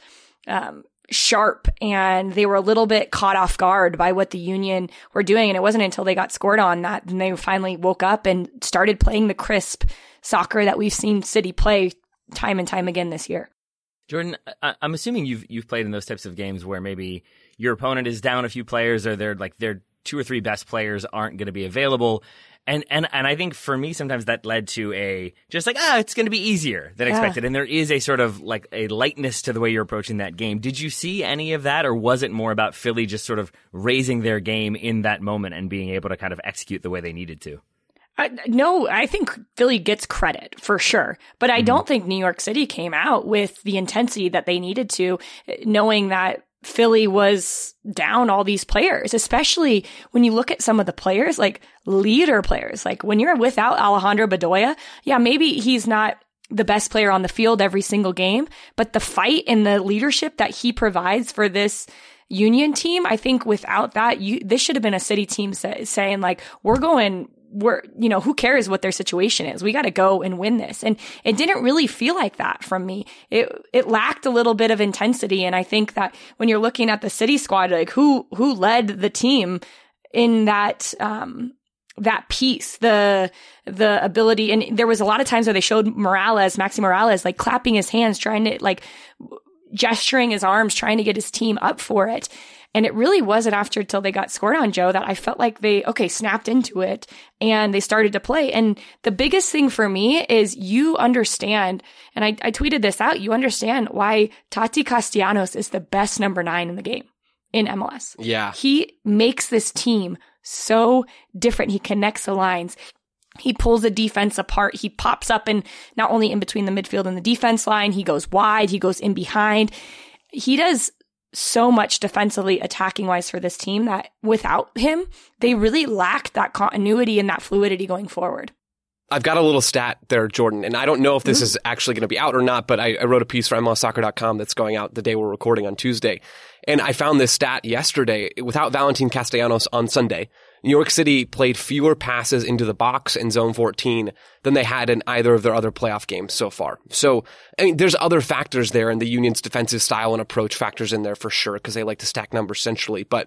sharp, and they were a little bit caught off guard by what the Union were doing. And it wasn't until they got scored on that then they finally woke up and started playing the crisp soccer that we've seen City play time and time again this year. Jordan, I'm assuming you've played in those types of games where maybe your opponent is down a few players or their 2 or 3 best players aren't going to be available. And I think for me, sometimes that led to it's going to be easier than expected. And there is a sort of like a lightness to the way you're approaching that game. Did you see any of that, or was it more about Philly just sort of raising their game in that moment and being able to kind of execute the way they needed to? No, I think Philly gets credit for sure, but I don't think New York City came out with the intensity that they needed to, knowing that Philly was down all these players, especially when you look at some of the players, like leader players, like when you're without Alejandro Bedoya, maybe he's not the best player on the field every single game, but the fight and the leadership that he provides for this Union team, I think without that, this should have been a City team saying like, who cares what their situation is? We got to go and win this. And it didn't really feel like that from me. It lacked a little bit of intensity. And I think that when you're looking at the City squad, like who led the team in that piece, the ability. And there was a lot of times where they showed Maxi Morales, like clapping his hands, trying to like gesturing his arms, trying to get his team up for it. And it really wasn't till they got scored on, Joe, that I felt like they, snapped into it and they started to play. And the biggest thing for me is you understand, and I tweeted this out, you understand why Tati Castellanos is the best number 9 in the game in MLS. Yeah. He makes this team so different. He connects the lines. He pulls the defense apart. He pops up and not only in between the midfield and the defense line, he goes wide, he goes in behind. He does so much defensively, attacking wise for this team that without him, they really lacked that continuity and that fluidity going forward. I've got a little stat there, Jordan, and I don't know if this is actually going to be out or not, but I wrote a piece for MLSsoccer.com that's going out the day we're recording on Tuesday. And I found this stat yesterday. Without Valentin Castellanos on Sunday, New York City played fewer passes into the box in Zone 14 than they had in either of their other playoff games so far. So, I mean, there's other factors there, and the Union's defensive style and approach factors in there for sure, because they like to stack numbers centrally. But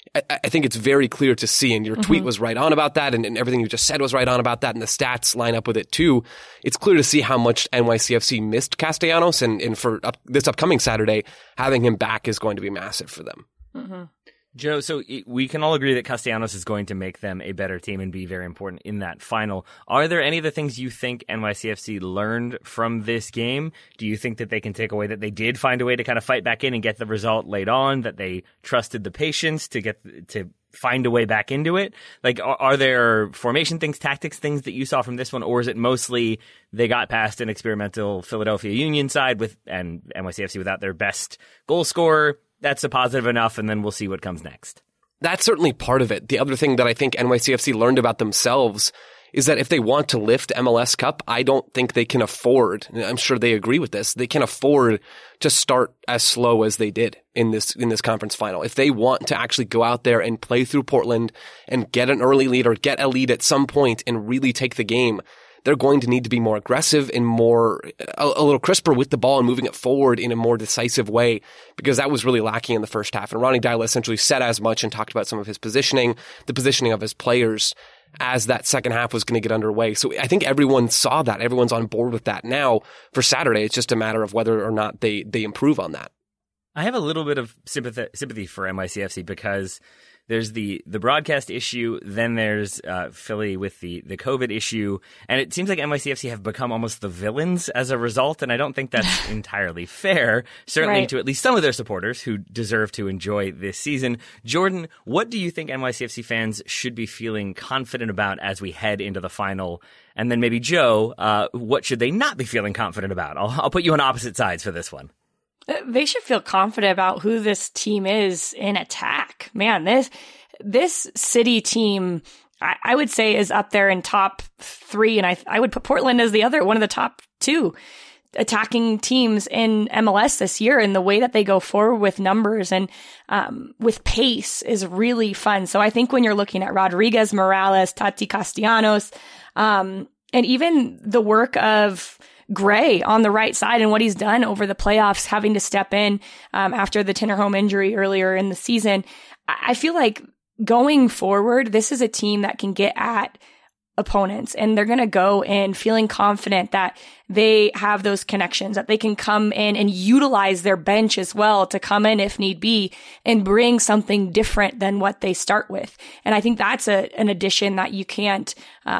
I think it's very clear to see, and your tweet was right on about that, and everything you just said was right on about that, and the stats line up with it too. It's clear to see how much NYCFC missed Castellanos, and for this upcoming Saturday, having him back is going to be massive for them. Mm-hmm. Joe, so we can all agree that Castellanos is going to make them a better team and be very important in that final. Are there any of the things you think NYCFC learned from this game? Do you think that they can take away that they did find a way to kind of fight back in and get the result late on, that they trusted the patience to find a way back into it? Like, are there formation things, tactics things that you saw from this one, or is it mostly they got past an experimental Philadelphia Union side and NYCFC without their best goal scorer? That's a positive enough, and then we'll see what comes next. That's certainly part of it. The other thing that I think NYCFC learned about themselves is that if they want to lift MLS Cup, I don't think they can afford, and I'm sure they agree with this, they can afford to start as slow as they did in this conference final. If they want to actually go out there and play through Portland and get an early lead or get a lead at some point and really take the game, they're going to need to be more aggressive and a little crisper with the ball and moving it forward in a more decisive way, because that was really lacking in the first half. And Ronny Deila essentially said as much and talked about some of his positioning, the positioning of his players as that second half was going to get underway. So I think everyone saw that. Everyone's on board with that. Now, for Saturday, it's just a matter of whether or not they improve on that. I have a little bit of sympathy for NYCFC because there's the broadcast issue, then there's Philly with the COVID issue, and it seems like NYCFC have become almost the villains as a result, and I don't think that's entirely fair, certainly to at least some of their supporters who deserve to enjoy this season. Jordan, what do you think NYCFC fans should be feeling confident about as we head into the final? And then maybe Joe, what should they not be feeling confident about? I'll put you on opposite sides for this one. They should feel confident about who this team is in attack. Man, this City team, I would say, is up there in top 3, and I would put Portland as one of the top 2 attacking teams in MLS this year. And the way that they go forward with numbers and with pace is really fun. So I think when you're looking at Rodriguez, Morales, Tati Castellanos, and even the work of Gray on the right side and what he's done over the playoffs, having to step in after the Tinnerholm injury earlier in the season, I feel like going forward, this is a team that can get at opponents, and they're going to go in feeling confident that they have those connections, that they can come in and utilize their bench as well to come in if need be and bring something different than what they start with. And I think that's an addition that you can't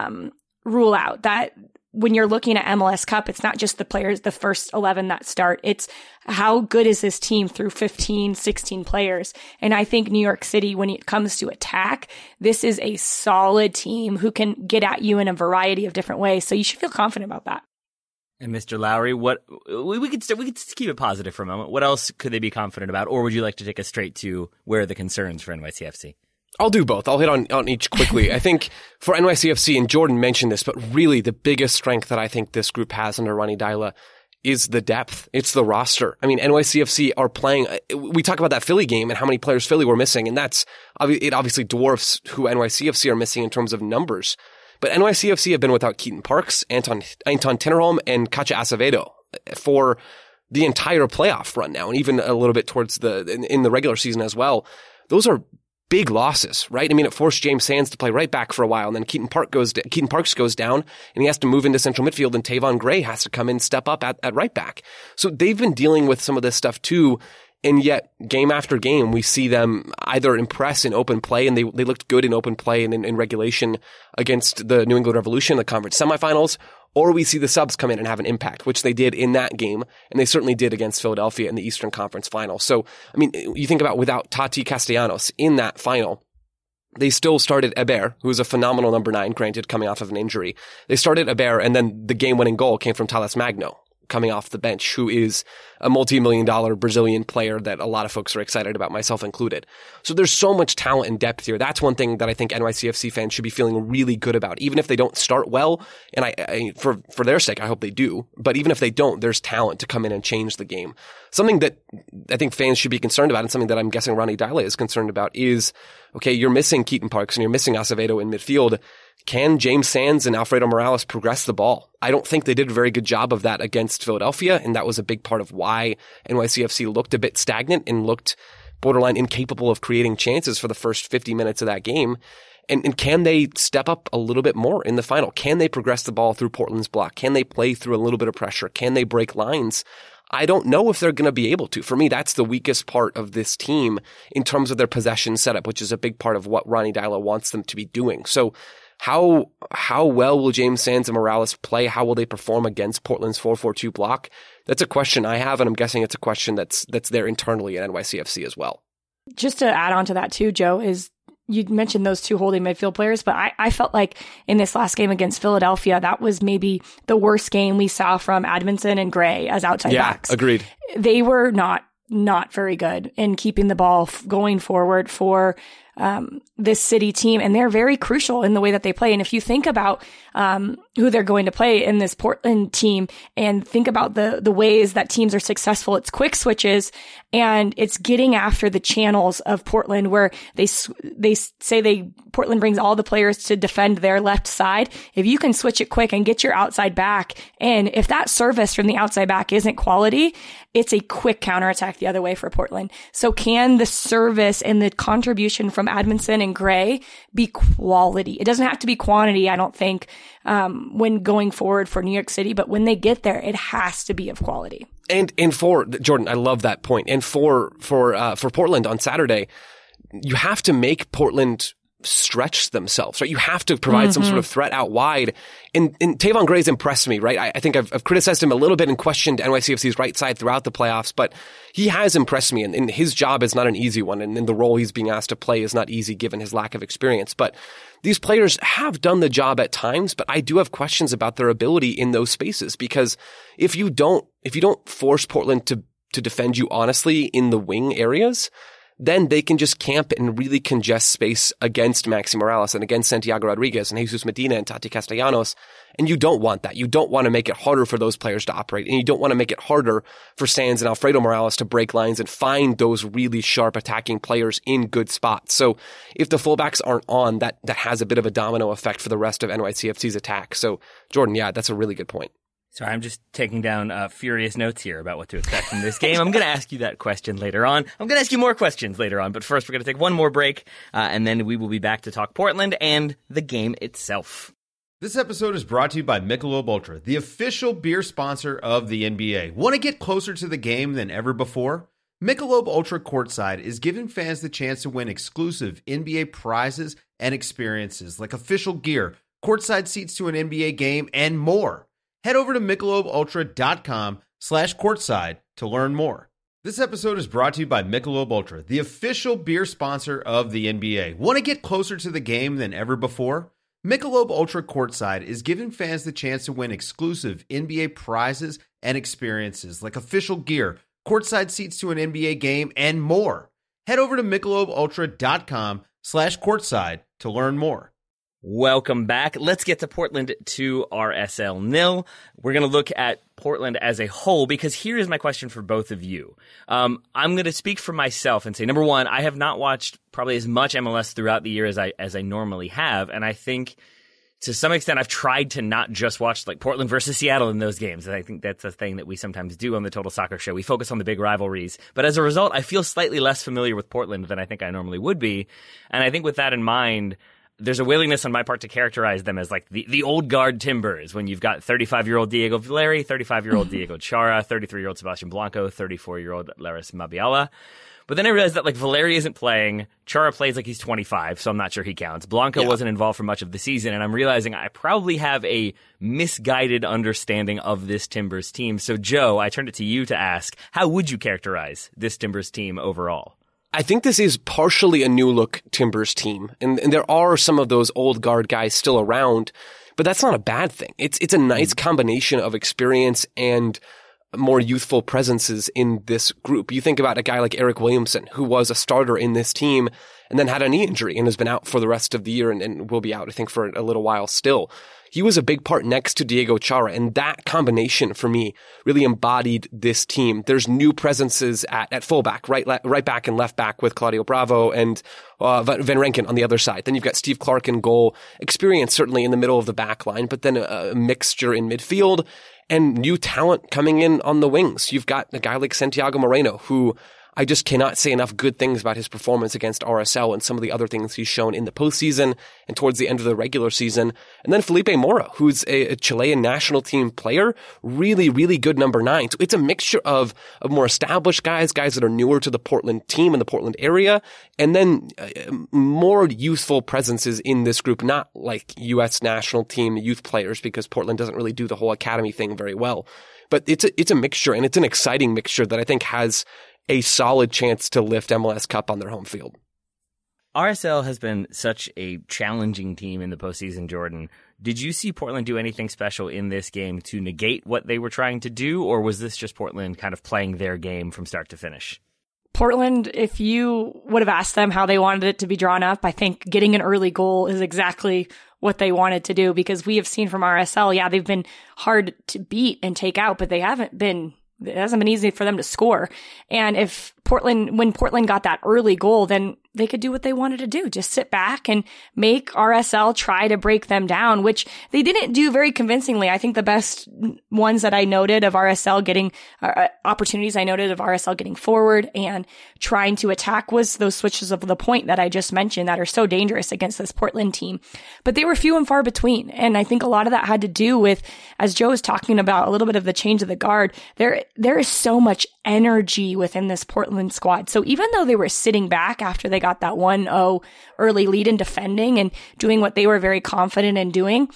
rule out. That when you're looking at MLS Cup, it's not just the players, the first 11 that start. It's how good is this team through 15, 16 players. And I think New York City, when it comes to attack, this is a solid team who can get at you in a variety of different ways. So you should feel confident about that. And Mr. Lowry, what we could just keep it positive for a moment. What else could they be confident about, or would you like to take us straight to where are the concerns for NYCFC? I'll do both. I'll hit on each quickly. I think for NYCFC, and Jordan mentioned this, but really the biggest strength that I think this group has under Ronny Deila is the depth. It's the roster. I mean, NYCFC are playing, we talk about that Philly game and how many players Philly were missing, and it obviously dwarfs who NYCFC are missing in terms of numbers. But NYCFC have been without Keaton Parks, Anton Tinnerholm, and Kacha Acevedo for the entire playoff run now, and even a little bit towards in the regular season as well. Those are big losses, right? I mean, it forced James Sands to play right back for a while, and then Keaton Parks goes down, and he has to move into central midfield, and Tavon Gray has to come in, step up at right back. So they've been dealing with some of this stuff too, and yet game after game, we see them either impress in open play, and they looked good in open play and in regulation against the New England Revolution in the conference semifinals, or we see the subs come in and have an impact, which they did in that game, and they certainly did against Philadelphia in the Eastern Conference final. So, I mean, you think about without Tati Castellanos in that final, they still started Hébert, who was a phenomenal number 9, granted, coming off of an injury. They started Hébert, and then the game-winning goal came from Thales Magno, coming off the bench, who is a multi-million-dollar Brazilian player that a lot of folks are excited about, myself included. So there's so much talent and depth here. That's one thing that I think NYCFC fans should be feeling really good about, even if they don't start well. And I for their sake, I hope they do. But even if they don't, there's talent to come in and change the game. Something that I think fans should be concerned about, and something that I'm guessing Ronny Deila is concerned about, is, okay, you're missing Keaton Parks and you're missing Acevedo in midfield. Can James Sands and Alfredo Morales progress the ball? I don't think they did a very good job of that against Philadelphia, and that was a big part of why NYCFC looked a bit stagnant and looked borderline incapable of creating chances for the first 50 minutes of that game. And can they step up a little bit more in the final? Can they progress the ball through Portland's block? Can they play through a little bit of pressure? Can they break lines? I don't know if they're going to be able to. For me, that's the weakest part of this team in terms of their possession setup, which is a big part of what Ronny Deila wants them to be doing. So how well will James Sands and Morales play? How will they perform against Portland's 4-4-2 block? That's a question I have, and I'm guessing it's a question that's there internally at NYCFC as well. Just to add on to that too, Joe, is you mentioned those two holding midfield players, but I felt like in this last game against Philadelphia, that was maybe the worst game we saw from Admonson and Gray as outside backs. Yeah, agreed. They were not very good in keeping the ball going forward for this City team, and they're very crucial in the way that they play. And if you think about who they're going to play in this Portland team, and think about the ways that teams are successful, it's quick switches, and it's getting after the channels of Portland, where they say Portland brings all the players to defend their left side. If you can switch it quick and get your outside back, and if that service from the outside back isn't quality, it's a quick counterattack the other way for Portland. So can the service and the contribution from Admonson and Gray be quality? It doesn't have to be quantity, I don't think, when going forward for New York City, but when they get there, it has to be of quality. And for Jordan, I love that point. And for Portland on Saturday, you have to make Portland stretch themselves, right? You have to provide some sort of threat out wide. And Tavon Gray's impressed me, right? I think I've criticized him a little bit and questioned NYCFC's right side throughout the playoffs, but he has impressed me, and his job is not an easy one, and the role he's being asked to play is not easy given his lack of experience. But these players have done the job at times, but I do have questions about their ability in those spaces, because if you don't force Portland to defend you honestly in the wing areas, then they can just camp and really congest space against Maxi Morales and against Santiago Rodriguez and Jesus Medina and Tati Castellanos. And you don't want that. You don't want to make it harder for those players to operate. And you don't want to make it harder for Sands and Alfredo Morales to break lines and find those really sharp attacking players in good spots. So if the fullbacks aren't on, that has a bit of a domino effect for the rest of NYCFC's attack. So Jordan, yeah, that's a really good point. Sorry, I'm just taking down furious notes here about what to expect from this game. I'm going to ask you that question later on. I'm going to ask you more questions later on, but first we're going to take one more break, and then we will be back to talk Portland and the game itself. This episode is brought to you by Michelob Ultra, the official beer sponsor of the NBA. Want to get closer to the game than ever before? Michelob Ultra Courtside is giving fans the chance to win exclusive NBA prizes and experiences like official gear, courtside seats to an NBA game, and more. Head over to MichelobUltra.com/courtside to learn more. This episode is brought to you by Michelob Ultra, the official beer sponsor of the NBA. Want to get closer to the game than ever before? Michelob Ultra Courtside is giving fans the chance to win exclusive NBA prizes and experiences like official gear, courtside seats to an NBA game, and more. Head over to MichelobUltra.com/courtside to learn more. Welcome back. Let's get to Portland 2, RSL 0. We're going to look at Portland as a whole, because here is my question for both of you. I'm going to speak for myself and say, number one, I have not watched probably as much MLS throughout the year as I normally have, and I think to some extent I've tried to not just watch like Portland versus Seattle in those games, and I think that's a thing that we sometimes do on the Total Soccer Show. We focus on the big rivalries, but as a result, I feel slightly less familiar with Portland than I think I normally would be, and I think with that in mind, there's a willingness on my part to characterize them as like the old guard Timbers, when you've got 35-year-old Diego Valeri, 35-year-old Diego Chara, 33-year-old Sebastian Blanco, 34-year-old Larris Mabiala. But then I realized that like Valeri isn't playing, Chara plays like he's 25, so I'm not sure he counts. Blanco wasn't involved for much of the season, and I'm realizing I probably have a misguided understanding of this Timbers team. So Joe, I turned it to you to ask, how would you characterize this Timbers team overall? I think this is partially a new look Timbers team, and there are some of those old guard guys still around, but that's not a bad thing. It's a nice combination of experience and more youthful presences in this group. You think about a guy like Eric Williamson, who was a starter in this team and then had a knee injury and has been out for the rest of the year and will be out, I think, for a little while still. He was a big part next to Diego Chara, and that combination for me really embodied this team. There's new presences at fullback, right back and left back with Claudio Bravo and Van Renken on the other side. Then you've got Steve Clark in goal, experience certainly in the middle of the back line, but then a mixture in midfield and new talent coming in on the wings. You've got a guy like Santiago Moreno, who I just cannot say enough good things about his performance against RSL and some of the other things he's shown in the postseason and towards the end of the regular season. And then Felipe Mora, who's a Chilean national team player, really, really good number 9. So it's a mixture of more established guys that are newer to the Portland team and the Portland area, and then more youthful presences in this group, not like U.S. national team youth players, because Portland doesn't really do the whole academy thing very well. But it's a mixture, and it's an exciting mixture that I think has a solid chance to lift MLS Cup on their home field. RSL has been such a challenging team in the postseason, Jordan. Did you see Portland do anything special in this game to negate what they were trying to do, or was this just Portland kind of playing their game from start to finish? Portland, if you would have asked them how they wanted it to be drawn up, I think getting an early goal is exactly what they wanted to do, because we have seen from RSL, they've been hard to beat and take out, but it hasn't been easy for them to score. And when Portland got that early goal, then they could do what they wanted to do. Just sit back and make RSL try to break them down, which they didn't do very convincingly. I think the best ones that I noted of RSL getting opportunities I noted of RSL getting forward and trying to attack was those switches of the point that I just mentioned that are so dangerous against this Portland team. But they were few and far between. And I think a lot of that had to do with, as Joe was talking about, a little bit of the change of the guard. There is so much energy within this Portland squad. So even though they were sitting back after they got that 1-0 early lead in defending and doing what they were very confident in doing,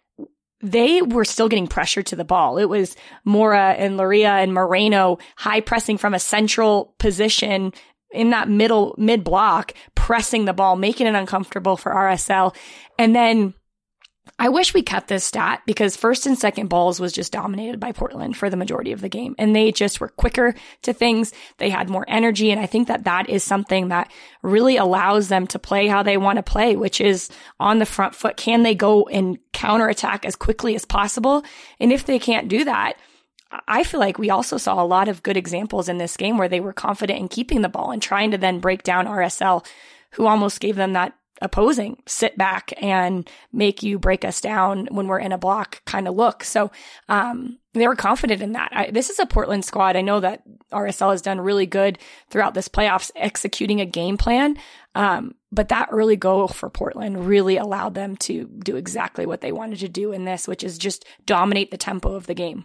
they were still getting pressure to the ball. It was Mora and Loria and Moreno high pressing from a central position in that mid block, pressing the ball, making it uncomfortable for RSL. And then I wish we kept this stat, because first and second balls was just dominated by Portland for the majority of the game. And they just were quicker to things. They had more energy. And I think that is something that really allows them to play how they want to play, which is on the front foot. Can they go and counterattack as quickly as possible? And if they can't do that, I feel like we also saw a lot of good examples in this game where they were confident in keeping the ball and trying to then break down RSL, who almost gave them that opposing sit back and make you break us down when we're in a block kind of look. So they were confident in that. This is a Portland squad. I know that RSL has done really good throughout this playoffs executing a game plan. But that early goal for Portland really allowed them to do exactly what they wanted to do in this, which is just dominate the tempo of the game.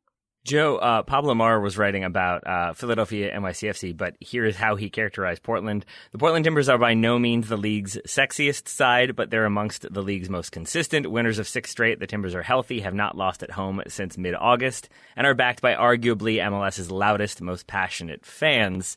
Joe, Pablo Mar was writing about Philadelphia NYCFC, but here's how he characterized Portland. The Portland Timbers are by no means the league's sexiest side, but they're amongst the league's most consistent. Winners of 6 straight, the Timbers are healthy, have not lost at home since mid-August, and are backed by arguably MLS's loudest, most passionate fans.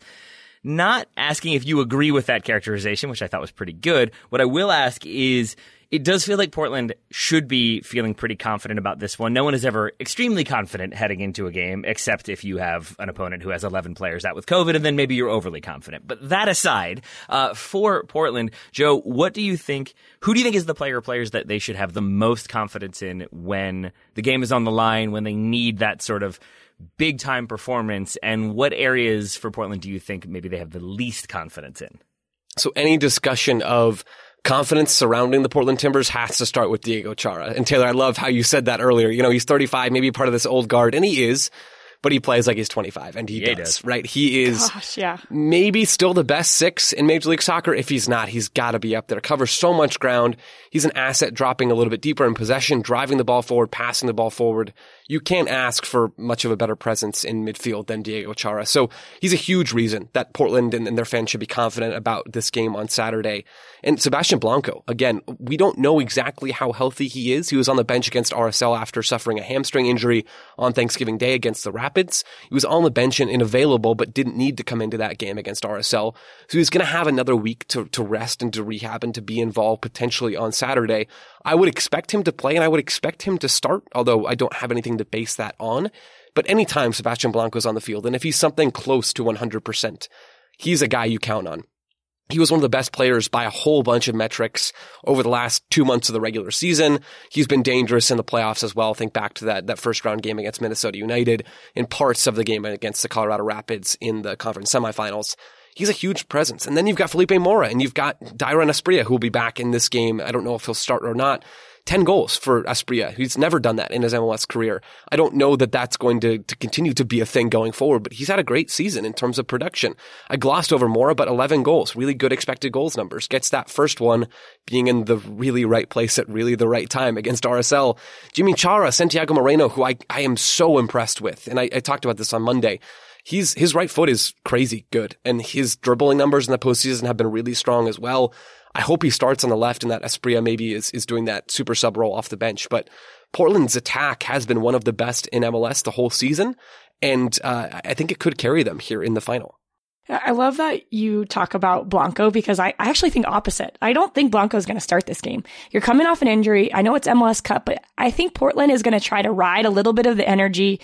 Not asking if you agree with that characterization, which I thought was pretty good. What I will ask is, it does feel like Portland should be feeling pretty confident about this one. No one is ever extremely confident heading into a game, except if you have an opponent who has 11 players out with COVID, and then maybe you're overly confident. But that aside, for Portland, Joe, who do you think is the player or players that they should have the most confidence in when the game is on the line, when they need that sort of big-time performance, and what areas for Portland do you think maybe they have the least confidence in? So any discussion of confidence surrounding the Portland Timbers has to start with Diego Chara. And Taylor, I love how you said that earlier. You know, he's 35, maybe part of this old guard, and he is, but he plays like he's 25, and he does, right? He is maybe still the best 6 in Major League Soccer. If he's not, he's got to be up there. Covers so much ground. He's an asset dropping a little bit deeper in possession, driving the ball forward, passing the ball forward. You can't ask for much of a better presence in midfield than Diego Chara. So he's a huge reason that Portland and their fans should be confident about this game on Saturday. And Sebastian Blanco, again, we don't know exactly how healthy he is. He was on the bench against RSL after suffering a hamstring injury on Thanksgiving Day against the Rapids. He was on the bench and available, but didn't need to come into that game against RSL. So he's going to have another week to rest and to rehab and to be involved potentially on Saturday. I would expect him to play, and I would expect him to start, although I don't have anything to base that on. But anytime Sebastian Blanco's on the field, and if he's something close to 100%, he's a guy you count on. He was one of the best players by a whole bunch of metrics over the last 2 months of the regular season. He's been dangerous in the playoffs as well. Think back to that first round game against Minnesota United, in parts of the game against the Colorado Rapids in the conference semifinals. He's a huge presence. And then you've got Felipe Mora, and you've got Dairon Asprilla, who will be back in this game. I don't know if he'll start or not. 10 goals for Asprilla. He's never done that in his MLS career. I don't know that that's going to continue to be a thing going forward, but he's had a great season in terms of production. I glossed over Mora, but 11 goals, really good expected goals numbers. Gets that first one being in the really right place at really the right time against RSL. Jimmy Chara, Santiago Moreno, who I am so impressed with, and I talked about this on Monday. His right foot is crazy good, and his dribbling numbers in the postseason have been really strong as well. I hope he starts on the left and that Asprilla maybe is doing that super sub role off the bench. But Portland's attack has been one of the best in MLS the whole season, and I think it could carry them here in the final. I love that you talk about Blanco, because I actually think opposite. I don't think Blanco is going to start this game. You're coming off an injury. I know it's MLS Cup, but I think Portland is going to try to ride a little bit of the energy.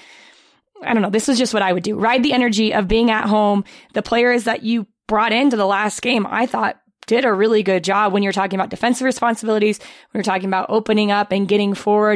I don't know. This is just what I would do. Ride the energy of being at home. The players that you brought into the last game, I thought, did a really good job when you're talking about defensive responsibilities, when you're talking about opening up and getting forward.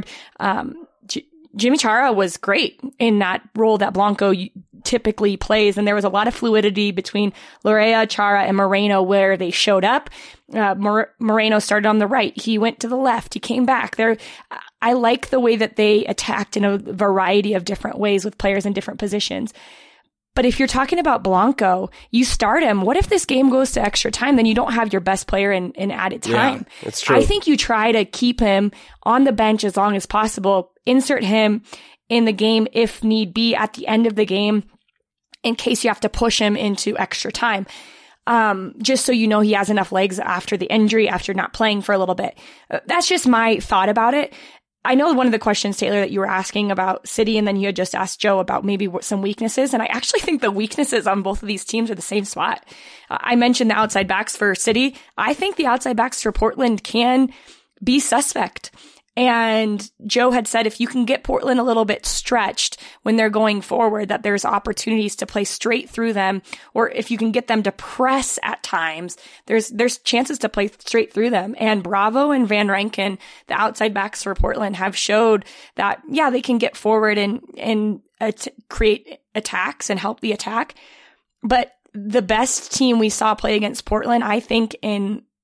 Jimmy Chara was great in that role that Blanco typically plays, and there was a lot of fluidity between Lorea, Chara, and Moreno where they showed up. Moreno started on the right. He went to the left. He came back. I like the way that they attacked in a variety of different ways with players in different positions. But if you're talking about Blanco, you start him. What if this game goes to extra time? Then you don't have your best player in added time. Yeah, that's true. I think you try to keep him on the bench as long as possible. Insert him in the game if need be at the end of the game in case you have to push him into extra time. Just so you know he has enough legs after the injury, after not playing for a little bit. That's just my thought about it. I know one of the questions, Taylor, that you were asking about City, and then you had just asked Joe about maybe some weaknesses. And I actually think the weaknesses on both of these teams are the same spot. I mentioned the outside backs for City. I think the outside backs for Portland can be suspect. And Joe had said if you can get Portland a little bit stretched when they're going forward, that there's opportunities to play straight through them, or if you can get them to press at times, there's chances to play straight through them. And Bravo and Van Rankin, the outside backs for Portland, have showed that, yeah, they can get forward and create attacks and help the attack. But the best team we saw play against Portland, I think, in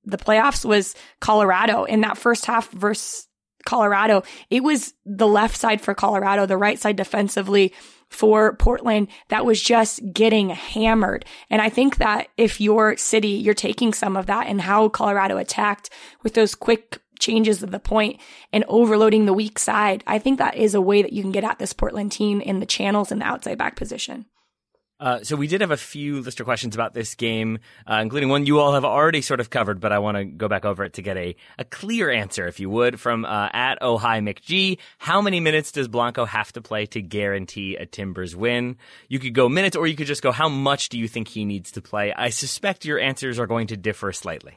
the playoffs was Colorado. In that first half versus Colorado, it was the left side for Colorado, the right side defensively for Portland that was just getting hammered. And I think that if your city, you're taking some of that and how Colorado attacked with those quick changes of the point and overloading the weak side, I think that is a way that you can get at this Portland team in the channels and the outside back position. So we did have a few listener questions about this game, including one you all have already sort of covered, but I want to go back over it to get a clear answer, if you would, from at OhiMcG. How many minutes does Blanco have to play to guarantee a Timbers win? You could go minutes, or you could just go, how much do you think he needs to play? I suspect your answers are going to differ slightly.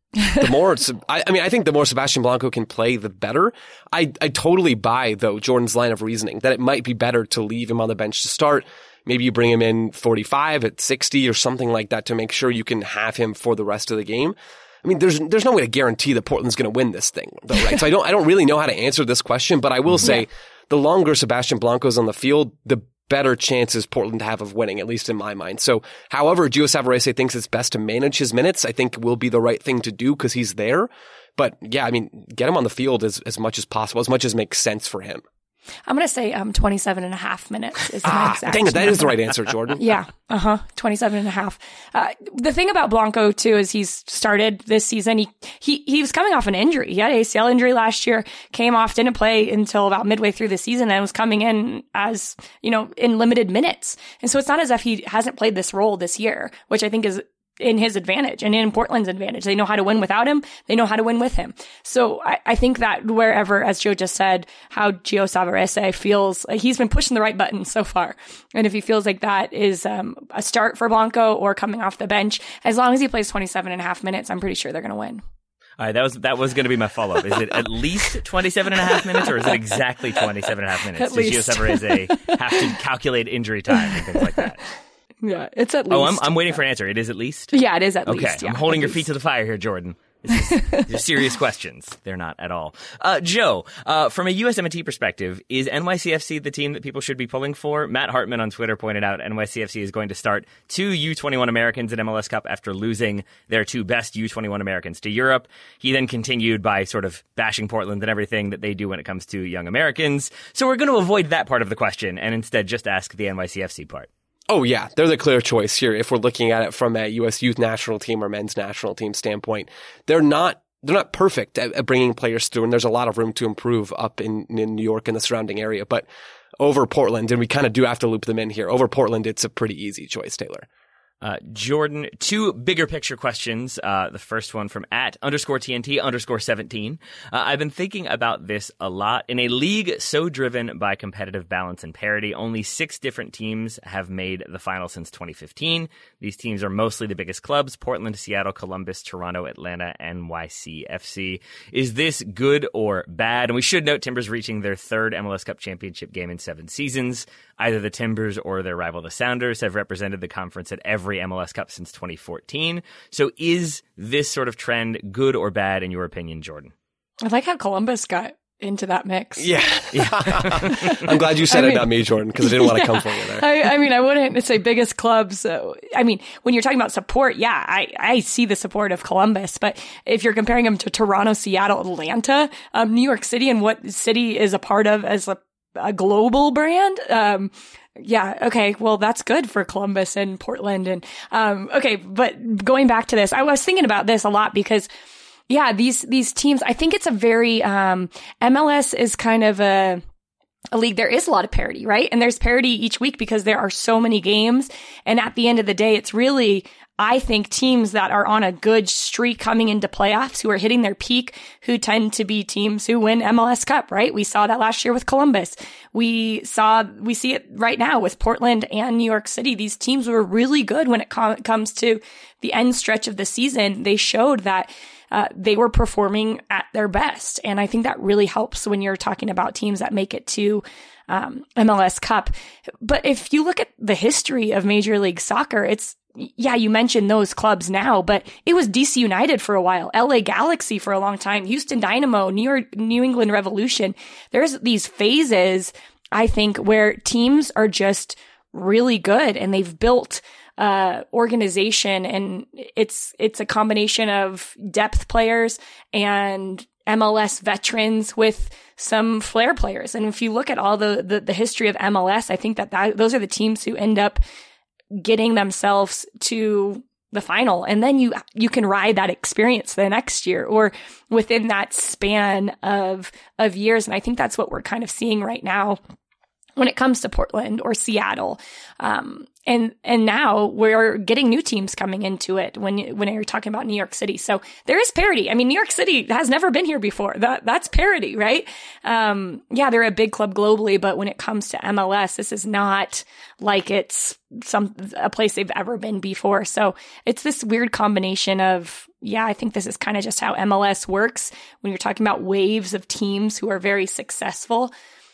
I think the more Sebastian Blanco can play, the better. I totally buy, though, Jordan's line of reasoning that it might be better to leave him on the bench to start. Maybe you bring him in 45 at 60 or something like that to make sure you can have him for the rest of the game. I mean, there's no way to guarantee that Portland's going to win this thing, though, right? So I don't really know how to answer this question, but I will say the longer Sebastian Blanco's on the field, the better chances Portland have of winning, at least in my mind. So however Gio Savarese thinks it's best to manage his minutes, I think will be the right thing to do because he's there. But yeah, I mean, get him on the field as much as possible, as much as makes sense for him. I'm going to say 27 and a half minutes is my exact dang it, that is the right answer, Jordan. Yeah, 27 and a half. The thing about Blanco, too, is he's started this season. He was coming off an injury. He had an ACL injury last year, came off, didn't play until about midway through the season, and was coming in as, in limited minutes. And so it's not as if he hasn't played this role this year, which I think is in his advantage and in Portland's advantage. They know how to win without him. They know how to win with him. So I think that wherever, as Joe just said, how Gio Savarese feels like he's been pushing the right button so far. And if he feels like that is a start for Blanco or coming off the bench, as long as he plays 27 and a half minutes, I'm pretty sure they're going to win. All right, that was going to be my follow-up. Is it at least 27 and a half minutes, or is it exactly 27 and a half minutes? Does Gio Savarese have to calculate injury time and things like that? Yeah, it's at least. Oh, I'm waiting for an answer. It is at least? Yeah, it is at least. Okay, yeah, I'm holding your feet to the fire here, Jordan. These are serious questions. They're not at all. Joe, from a USMNT perspective, is NYCFC the team that people should be pulling for? Matt Hartman on Twitter pointed out NYCFC is going to start 2 U21 Americans at MLS Cup after losing their 2 best U21 Americans to Europe. He then continued by sort of bashing Portland and everything that they do when it comes to young Americans. So we're going to avoid that part of the question and instead just ask the NYCFC part. Oh, yeah. They're the clear choice here. If we're looking at it from a U.S. youth national team or men's national team standpoint, they're not perfect at bringing players through, and there's a lot of room to improve up in New York and the surrounding area. But over Portland, and we kind of do have to loop them in here, over Portland, it's a pretty easy choice, Taylor. Jordan, 2 bigger picture questions. The first one from @_TNT_17. I've been thinking about this a lot. In a league so driven by competitive balance and parity, only 6 different teams have made the final since 2015. These teams are mostly the biggest clubs: Portland, Seattle, Columbus, Toronto, Atlanta, NYCFC. Is this good or bad? And we should note Timbers reaching their 3rd MLS Cup championship game in 7 seasons. Either the Timbers or their rival, the Sounders, have represented the conference at every MLS Cup since 2014. So is this sort of trend good or bad in your opinion, Jordan? I like how Columbus got into that mix. Yeah. I'm glad you said it, not me, Jordan, because I didn't want to come for you there. I wouldn't say biggest clubs. When you're talking about support, yeah, I see the support of Columbus, but if you're comparing them to Toronto, Seattle, Atlanta, New York City, and what city is a part of as a global brand, yeah, okay, well, that's good for Columbus and Portland. And okay, but going back to this, I was thinking about this a lot because, yeah, these teams, I think it's a very MLS is kind of a league. There is a lot of parity, right? And there's parity each week because there are so many games. And at the end of the day, it's really, I think, teams that are on a good streak coming into playoffs, who are hitting their peak, who tend to be teams who win MLS Cup, right? We saw that last year with Columbus. We see it right now with Portland and New York City. These teams were really good when it comes to the end stretch of the season. They showed that they were performing at their best. And I think that really helps when you're talking about teams that make it to MLS Cup. But if you look at the history of Major League Soccer, yeah, you mentioned those clubs now, but it was DC United for a while, LA Galaxy for a long time, Houston Dynamo, New England Revolution. There's these phases, I think, where teams are just really good and they've built organization, and it's a combination of depth players and MLS veterans with some flair players. And if you look at all the history of MLS, I think that those are the teams who end up getting themselves to the final. And then you can ride that experience the next year or within that span of years. And I think that's what we're kind of seeing right now when it comes to Portland or Seattle. And now we're getting new teams coming into it when you're talking about New York City. So there is parity. I mean, New York City has never been here before. That's parity, right? Yeah, they're a big club globally, but when it comes to MLS, this is not like it's a place they've ever been before. So it's this weird combination of, yeah, I think this is kind of just how MLS works when you're talking about waves of teams who are very successful.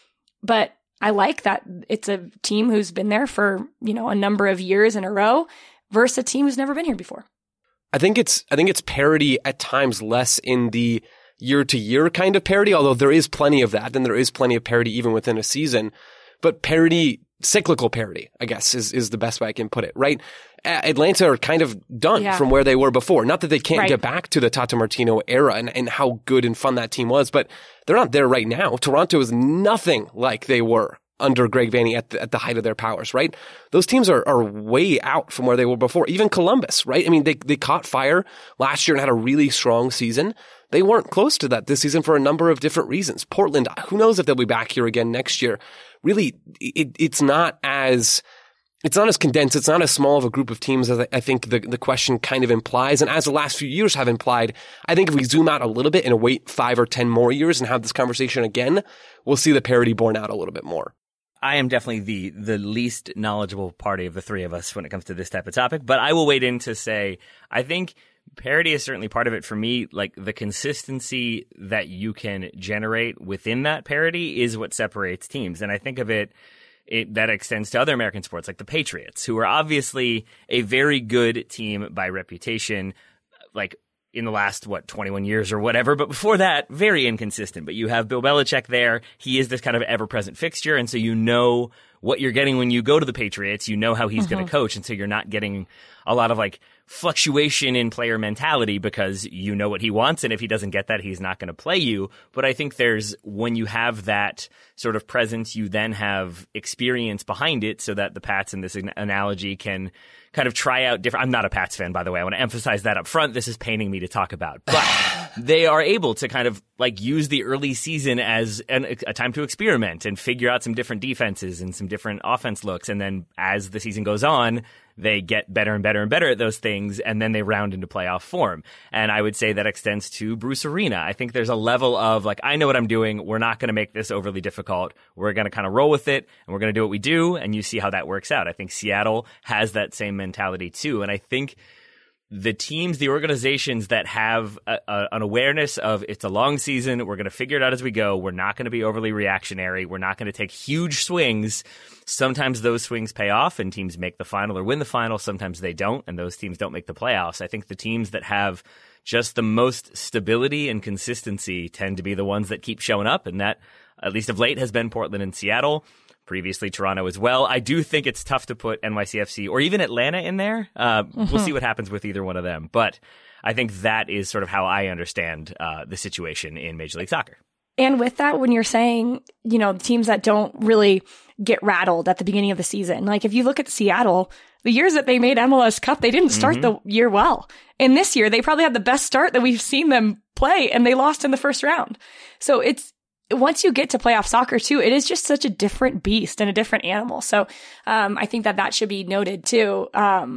But I like that it's a team who's been there for, a number of years in a row versus a team who's never been here before. I think it's parity at times, less in the year-to-year kind of parity, although there is plenty of that, and there is plenty of parity even within a season. But parity, cyclical parity, I guess, is the best way I can put it, right? Atlanta are kind of done from where they were before. Not that they can't get back to the Tata Martino era and how good and fun that team was, but they're not there right now. Toronto is nothing like they were under Greg Vanney at the height of their powers, right? Those teams are way out from where they were before. Even Columbus, right? I mean, they caught fire last year and had a really strong season. They weren't close to that this season for a number of different reasons. Portland, who knows if they'll be back here again next year. Really, it's not as condensed. It's not as small of a group of teams as I think the question kind of implies. And as the last few years have implied, I think if we zoom out a little bit and wait 5 or 10 more years and have this conversation again, we'll see the parity borne out a little bit more. I am definitely the least knowledgeable party of the three of us when it comes to this type of topic, but I will wade in to say, I think parity is certainly part of it for me. Like, the consistency that you can generate within that parity is what separates teams. And I think of it that extends to other American sports, like the Patriots, who are obviously a very good team by reputation, like in the last, 21 years or whatever. But before that, very inconsistent. But you have Bill Belichick there. He is this kind of ever-present fixture. And so you know what you're getting when you go to the Patriots. You know how he's going to coach. And so you're not getting a lot of fluctuation in player mentality because you know what he wants. And if he doesn't get that, he's not going to play you. But I think when you have that sort of presence, you then have experience behind it so that the Pats in this analogy can kind of try out different. I'm not a Pats fan, by the way. I want to emphasize that up front. This is paining me to talk about, but they are able to kind of use the early season as a time to experiment and figure out some different defenses and some different offense looks. And then as the season goes on, they get better and better and better at those things, and then they round into playoff form. And I would say that extends to Bruce Arena. I think there's a level of I know what I'm doing. We're not going to make this overly difficult. We're going to kind of roll with it, and we're going to do what we do, and you see how that works out. I think Seattle has that same mentality too. And I think the teams, the organizations that have an awareness of it's a long season, we're going to figure it out as we go. We're not going to be overly reactionary. We're not going to take huge swings. Sometimes those swings pay off and teams make the final or win the final. Sometimes they don't, and those teams don't make the playoffs. I think the teams that have just the most stability and consistency tend to be the ones that keep showing up, and that, at least of late, has been Portland and Seattle. Previously Toronto as well. I do think it's tough to put NYCFC or even Atlanta in there. We'll see what happens with either one of them. But I think that is sort of how I understand the situation in Major League Soccer. And with that, when you're saying, teams that don't really get rattled at the beginning of the season, if you look at Seattle, the years that they made MLS Cup, they didn't start the year well. And this year, they probably had the best start that we've seen them play, and they lost in the first round. So once you get to playoff soccer too, it is just such a different beast and a different animal. So I think that should be noted too.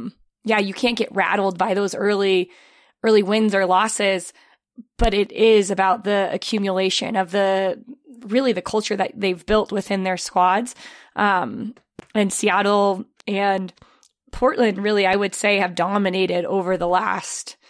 You can't get rattled by those early wins or losses, but it is about the accumulation of the culture that they've built within their squads. And Seattle and Portland really, I would say, have dominated over the last,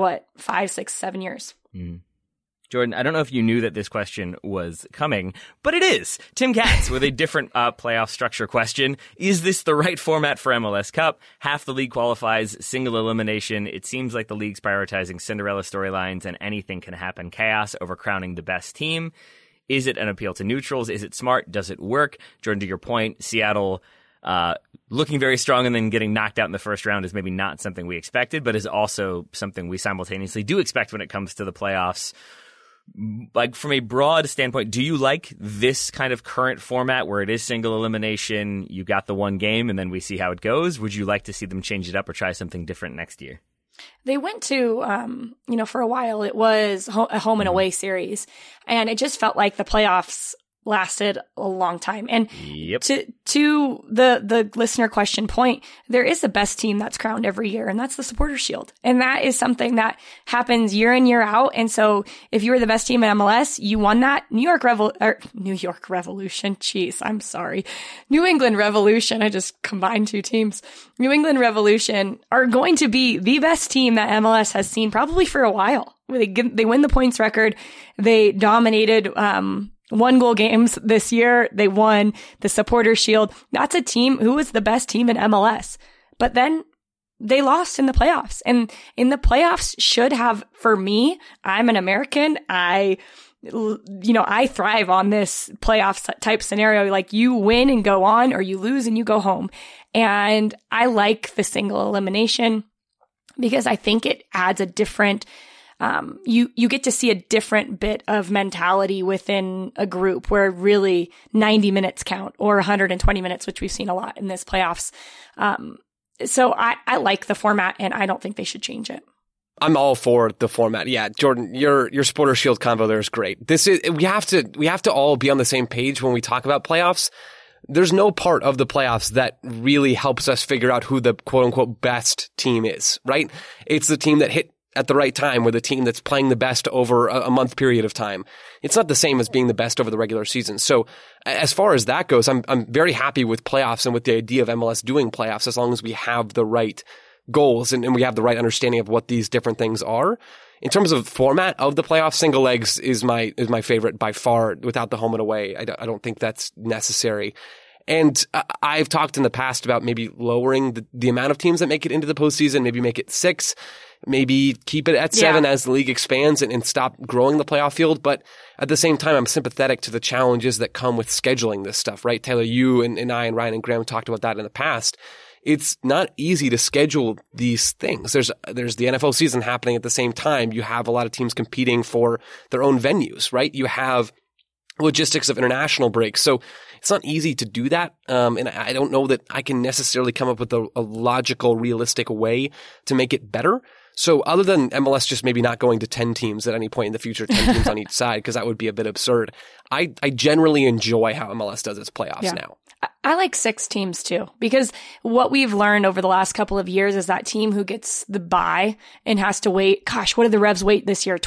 5, 6, 7 years. Mm. Jordan, I don't know if you knew that this question was coming, but it is. Tim Katz with a different playoff structure question. Is this the right format for MLS Cup? Half the league qualifies, single elimination. It seems like the league's prioritizing Cinderella storylines and anything can happen chaos over crowning the best team. Is it an appeal to neutrals? Is it smart? Does it work? Jordan, to your point, Seattle looking very strong and then getting knocked out in the first round is maybe not something we expected, but is also something we simultaneously do expect when it comes to the playoffs. Like, from a broad standpoint, do you like this kind of current format where it is single elimination, you got the one game, and then we see how it goes? Would you like to see them change it up or try something different next year? They went to, for a while, it was a home and away series, and it just felt like the playoffs lasted a long time. And to the listener question point, there is the best team that's crowned every year, and that's the Supporters Shield. And that is something that happens year in, year out. And so if you were the best team in MLS, you won that. New England Revolution. I just combined two teams. New England Revolution are going to be the best team that MLS has seen probably for a while. They win the points record. They dominated, 1-goal games this year. They won the Supporters Shield. That's a team who was the best team in MLS. But then they lost in the playoffs. And in the playoffs should have, for me, I'm an American. I thrive on this playoff type scenario. Like, you win and go on, or you lose and you go home. And I like the single elimination because I think it adds a different you get to see a different bit of mentality within a group where really 90 minutes count, or 120 minutes, which we've seen a lot in this playoffs. So I like the format, and I don't think they should change it. I'm all for the format. Yeah, Jordan, your Supporters Shield convo there is great. We have to all be on the same page when we talk about playoffs. There's no part of the playoffs that really helps us figure out who the quote unquote best team is, right? It's the team that hit at the right time, or the team that's playing the best over a month period of time. It's not the same as being the best over the regular season. So as far as that goes, I'm very happy with playoffs and with the idea of MLS doing playoffs, as long as we have the right goals and we have the right understanding of what these different things are. In terms of format of the playoffs, single legs is my favorite by far, without the home and away. I don't think that's necessary. And I've talked in the past about maybe lowering the amount of teams that make it into the postseason, maybe make it 6. Maybe keep it at 7 as the league expands and stop growing the playoff field. But at the same time, I'm sympathetic to the challenges that come with scheduling this stuff, right? Taylor, you and I and Ryan and Graham talked about that in the past. It's not easy to schedule these things. There's the NFL season happening at the same time. You have a lot of teams competing for their own venues, right? You have logistics of international breaks. So it's not easy to do that. And I don't know that I can necessarily come up with a logical, realistic way to make it better. So other than MLS just maybe not going to 10 teams at any point in the future, 10 teams on each side, because that would be a bit absurd, I generally enjoy how MLS does its playoffs now. I like 6 teams too, because what we've learned over the last couple of years is that team who gets the bye and has to wait, gosh, what did the Revs wait this year?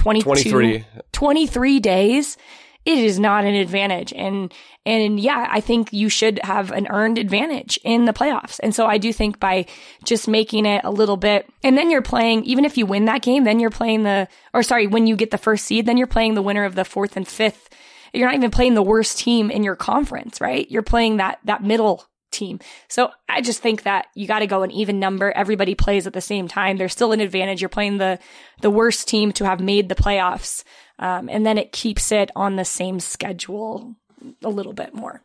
23 days. It is not an advantage. And yeah, I think you should have an earned advantage in the playoffs. And so I do think by just making it a little bit, and then you're playing, even if you win that game, then you're playing when you get the first seed, then you're playing the winner of the 4th and 5th. You're not even playing the worst team in your conference, right? You're playing that middle team. So I just think that you got to go an even number. Everybody plays at the same time. There's still an advantage. You're playing the worst team to have made the playoffs. And then it keeps it on the same schedule a little bit more.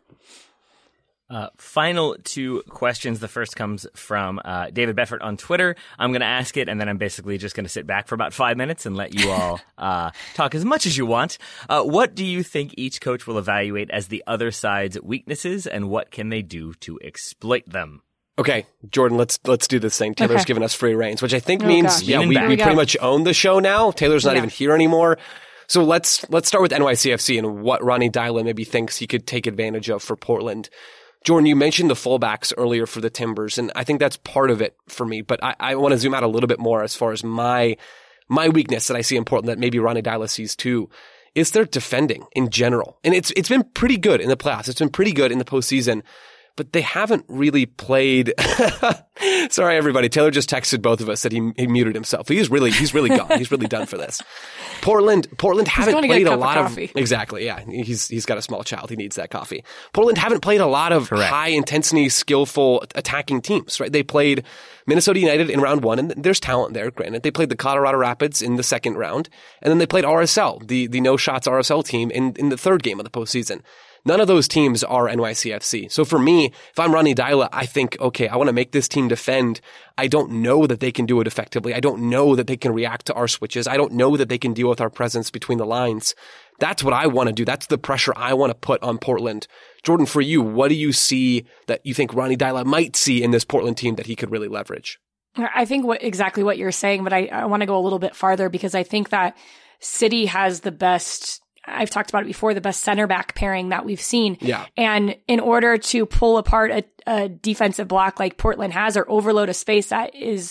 Final 2 questions. The first comes from David Bedford on Twitter. I'm going to ask it, and then I'm basically just going to sit back for about 5 minutes and let you all talk as much as you want. What do you think each coach will evaluate as the other side's weaknesses, and what can they do to exploit them? Okay, Jordan, let's do this thing. Taylor's given us free reins, which I think means we pretty much own the show now. Taylor's not even here anymore. So let's start with NYCFC and what Ronny Deila maybe thinks he could take advantage of for Portland. Jordan, you mentioned the fullbacks earlier for the Timbers, and I think that's part of it for me, but I want to zoom out a little bit more as far as my weakness that I see in Portland that maybe Ronny Deila sees too, is their defending in general. And it's been pretty good in the playoffs. It's been pretty good in the postseason, but they haven't really played. Sorry, everybody. Taylor just texted both of us that he muted himself. He's really gone. He's really done for this. Portland haven't played a lot of exactly. Yeah, he's got a small child. He needs that coffee. Portland haven't played a lot of high intensity, skillful attacking teams. Right? They played Minnesota United in round 1, and there's talent there. Granted, they played the Colorado Rapids in the second round, and then they played RSL, the no shots RSL team in the third game of the postseason. None of those teams are NYCFC. So for me, if I'm Ronny Deila, I think, okay, I want to make this team defend. I don't know that they can do it effectively. I don't know that they can react to our switches. I don't know that they can deal with our presence between the lines. That's what I want to do. That's the pressure I want to put on Portland. Jordan, for you, what do you see that you think Ronny Deila might see in this Portland team that he could really leverage? I think exactly what you're saying, but I want to go a little bit farther because I think that City has the best, I've talked about it before, the best center back pairing that we've seen. Yeah. And in order to pull apart a defensive block like Portland has or overload a space that is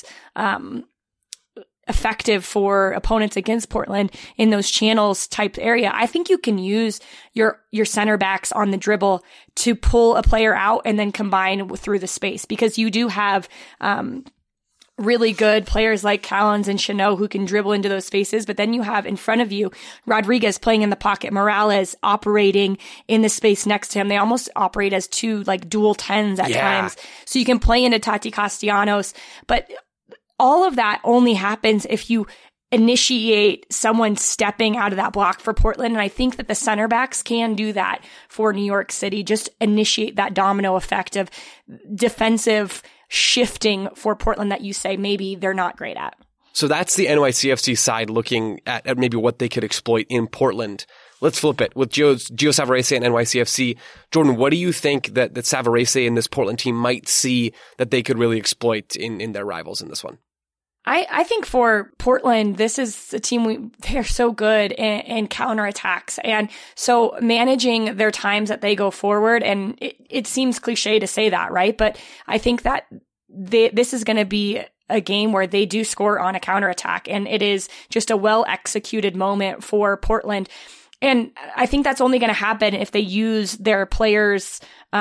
effective for opponents against Portland in those channels type area, I think you can use your center backs on the dribble to pull a player out and then combine through the space, because you do have really good players like Callens and Chanot who can dribble into those spaces. But then you have in front of you Rodriguez playing in the pocket, Morales operating in the space next to him. They almost operate as two like dual 10s at times. So you can play into Tati Castellanos. But all of that only happens if you initiate someone stepping out of that block for Portland. And I think that the center backs can do that for New York City. Just initiate that domino effect of defensive shifting for Portland that you say maybe they're not great at. So that's the NYCFC side looking at maybe what they could exploit in Portland. Let's flip it with Gio Savarese and NYCFC. Jordan, what do you think that Savarese and this Portland team might see that they could really exploit in their rivals in this one? I think for Portland, this is a team, they're so good in counterattacks. And so managing their times that they go forward, and it seems cliche to say that, right? But I think that this is going to be a game where they do score on a counterattack. And it is just a well-executed moment for Portland. And I think that's only going to happen if they use their players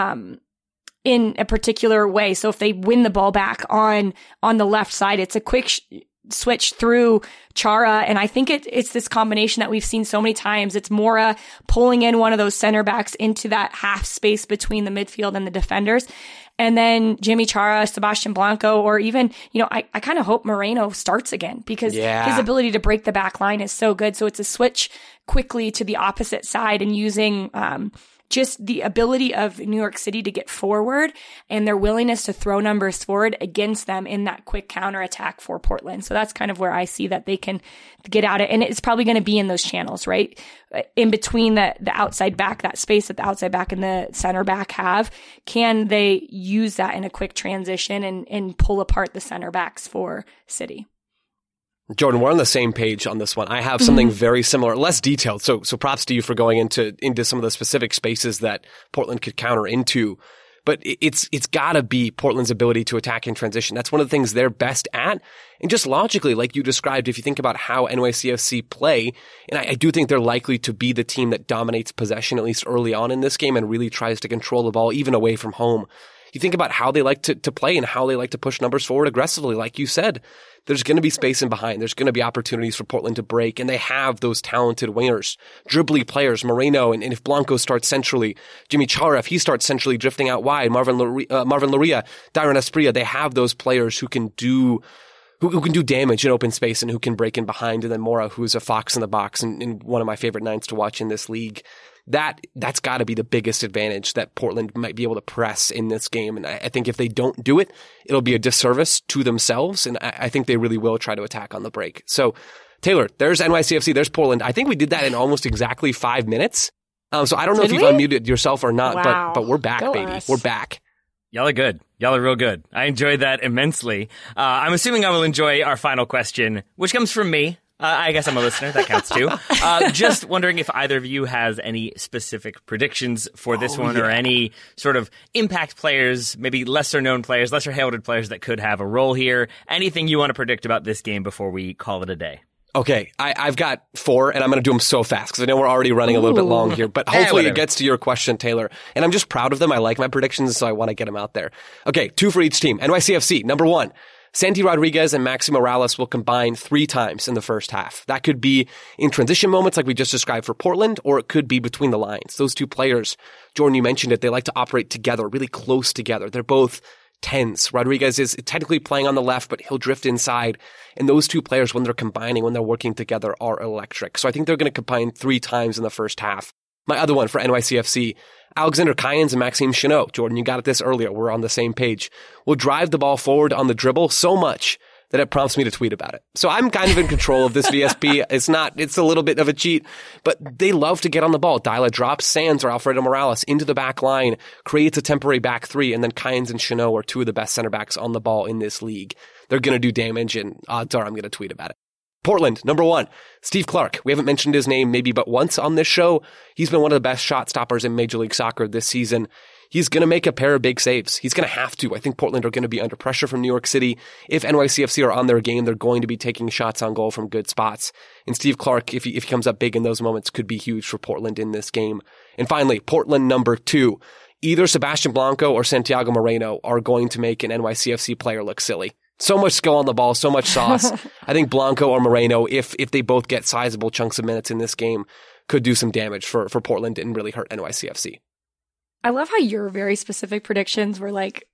in a particular way. So if they win the ball back on the left side, it's a quick switch through Chara. And I think it's this combination that we've seen so many times. It's Mora pulling in one of those center backs into that half space between the midfield and the defenders. And then Jimmy Chara, Sebastian Blanco, or even, I kind of hope Moreno starts again, because his ability to break the back line is so good. So it's a switch quickly to the opposite side and using, just the ability of New York City to get forward and their willingness to throw numbers forward against them in that quick counterattack for Portland. So that's kind of where I see that they can get out it. And it's probably going to be in those channels, right? In between the outside back, that space that the outside back and the center back have. Can they use that in a quick transition and pull apart the center backs for City? Jordan, we're on the same page on this one. I have something very similar, less detailed. So props to you for going into some of the specific spaces that Portland could counter into. But it's gotta be Portland's ability to attack in transition. That's one of the things they're best at. And just logically, like you described, if you think about how NYCFC play, and I do think they're likely to be the team that dominates possession, at least early on in this game, and really tries to control the ball, even away from home. You think about how they like to play and how they like to push numbers forward aggressively. Like you said, there's going to be space in behind. There's going to be opportunities for Portland to break, and they have those talented wingers, dribbly players, Moreno, and if Blanco starts centrally, Jimmy Chara, if he starts centrally drifting out wide, Marvin Loria, Dairon Asprilla, they have those players who can do damage in open space and who can break in behind. And then Mora, who's a fox in the box and one of my favorite nines to watch in this league. That's got to be the biggest advantage that Portland might be able to press in this game. And I think if they don't do it, it'll be a disservice to themselves. And I think they really will try to attack on the break. So Taylor, there's NYCFC, there's Portland. I think we did that in almost exactly 5 minutes. So I don't know if you've unmuted yourself or not, but we're back, baby. We're back. Y'all are good. Y'all are real good. I enjoyed that immensely. I'm assuming I will enjoy our final question, which comes from me. I guess I'm a listener. That counts too. Just wondering if either of you has any specific predictions for this one, or any sort of impact players, maybe lesser known players, lesser heralded players that could have a role here. Anything you want to predict about this game before we call it a day? Okay, I've got 4, and I'm going to do them so fast because I know we're already running a little bit long here, but hopefully it gets to your question, Taylor. And I'm just proud of them. I like my predictions, so I want to get them out there. Okay, 2 for each team. NYCFC, number 1. Santi Rodriguez and Maxi Morales will combine 3 times in the first half. That could be in transition moments like we just described for Portland, or it could be between the lines. Those 2 players, Jordan, you mentioned it, they like to operate together, really close together. They're both 10s. Rodriguez is technically playing on the left, but he'll drift inside. And those 2 players, when they're combining, when they're working together, are electric. So I think they're going to combine 3 times in the first half. My other one for NYCFC, Alexander Cayens and Maxime Chanot. Jordan, you got at this earlier. We're on the same page. Will drive the ball forward on the dribble so much that it prompts me to tweet about it. So I'm kind of in control of this VSP. It's a little bit of a cheat, but they love to get on the ball. Dyla drops Sands or Alfredo Morales into the back line, creates a temporary back three, and then Cayens and Chanot are two of the best center backs on the ball in this league. They're going to do damage, and odds are I'm going to tweet about it. Portland, number 1, Steve Clark. We haven't mentioned his name maybe but once on this show. He's been one of the best shot stoppers in Major League Soccer this season. He's going to make a pair of big saves. He's going to have to. I think Portland are going to be under pressure from New York City. If NYCFC are on their game, they're going to be taking shots on goal from good spots. And Steve Clark, if he comes up big in those moments, could be huge for Portland in this game. And finally, Portland number 2. Either Sebastian Blanco or Santiago Moreno are going to make an NYCFC player look silly. So much skill on the ball, so much sauce. I think Blanco or Moreno, if they both get sizable chunks of minutes in this game, could do some damage for Portland and really hurt NYCFC. I love how your very specific predictions were like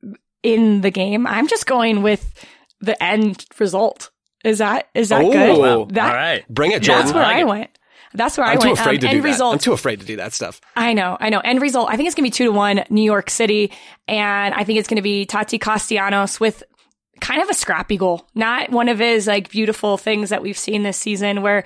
in the game. I'm just going with the end result. Is that good? Wow. All right. Bring it, Jordan. That's where I went. That's where I went. I'm too afraid to do that. Result, I'm too afraid to do that stuff. I know. End result, I think it's going to be 2-1 New York City. And I think it's going to be Tati Castellanos with kind of a scrappy goal, not one of his like beautiful things that we've seen this season where,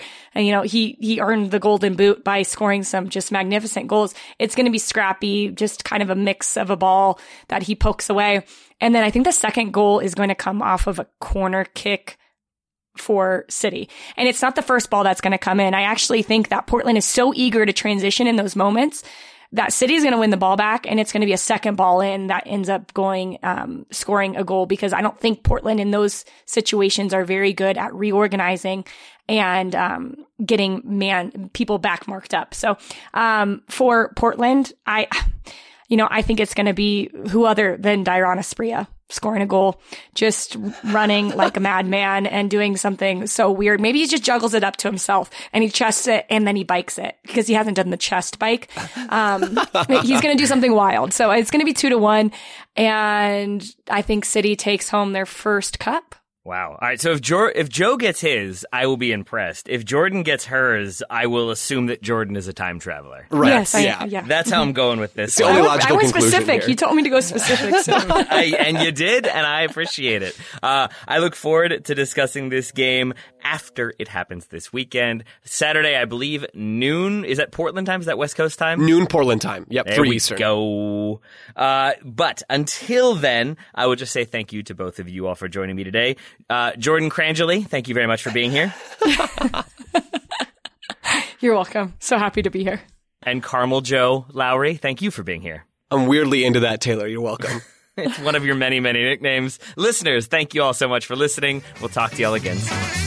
he earned the golden boot by scoring some just magnificent goals. It's going to be scrappy, just kind of a mix of a ball that he pokes away. And then I think the second goal is going to come off of a corner kick for City. And it's not the first ball that's going to come in. I actually think that Portland is so eager to transition in those moments that City is going to win the ball back, and it's going to be a second ball in that ends up going, scoring a goal, because I don't think Portland in those situations are very good at reorganizing and getting people back marked up. So for Portland, I think it's going to be who other than Dairon Asprilla scoring a goal, just running like a madman and doing something so weird. Maybe he just juggles it up to himself and he chests it and then he bikes it because he hasn't done the chest bike. He's going to do something wild. So it's going to be 2-1. And I think City takes home their first cup. Wow. All right. So if Joe gets his, I will be impressed. If Jordan gets hers, I will assume that Jordan is a time traveler. Right. Yes. Yeah. That's how I'm going with this. It's the only logical I went conclusion specific. here. You told me to go specific. So. And you did, and I appreciate it. I look forward to discussing this game after it happens this weekend. Saturday, I believe, noon. Is that Portland time? Is that West Coast time? Noon Portland time. Yep, there 3 we Eastern. Go. But until then, I would just say thank you to both of you all for joining me today. Jordan Crangeli, thank you very much for being here. You're welcome. So happy to be here. And Carmel Joe Lowry, thank you for being here. I'm weirdly into that, Taylor. You're welcome. It's one of your many, many nicknames. Listeners, thank you all so much for listening. We'll talk to y'all again soon.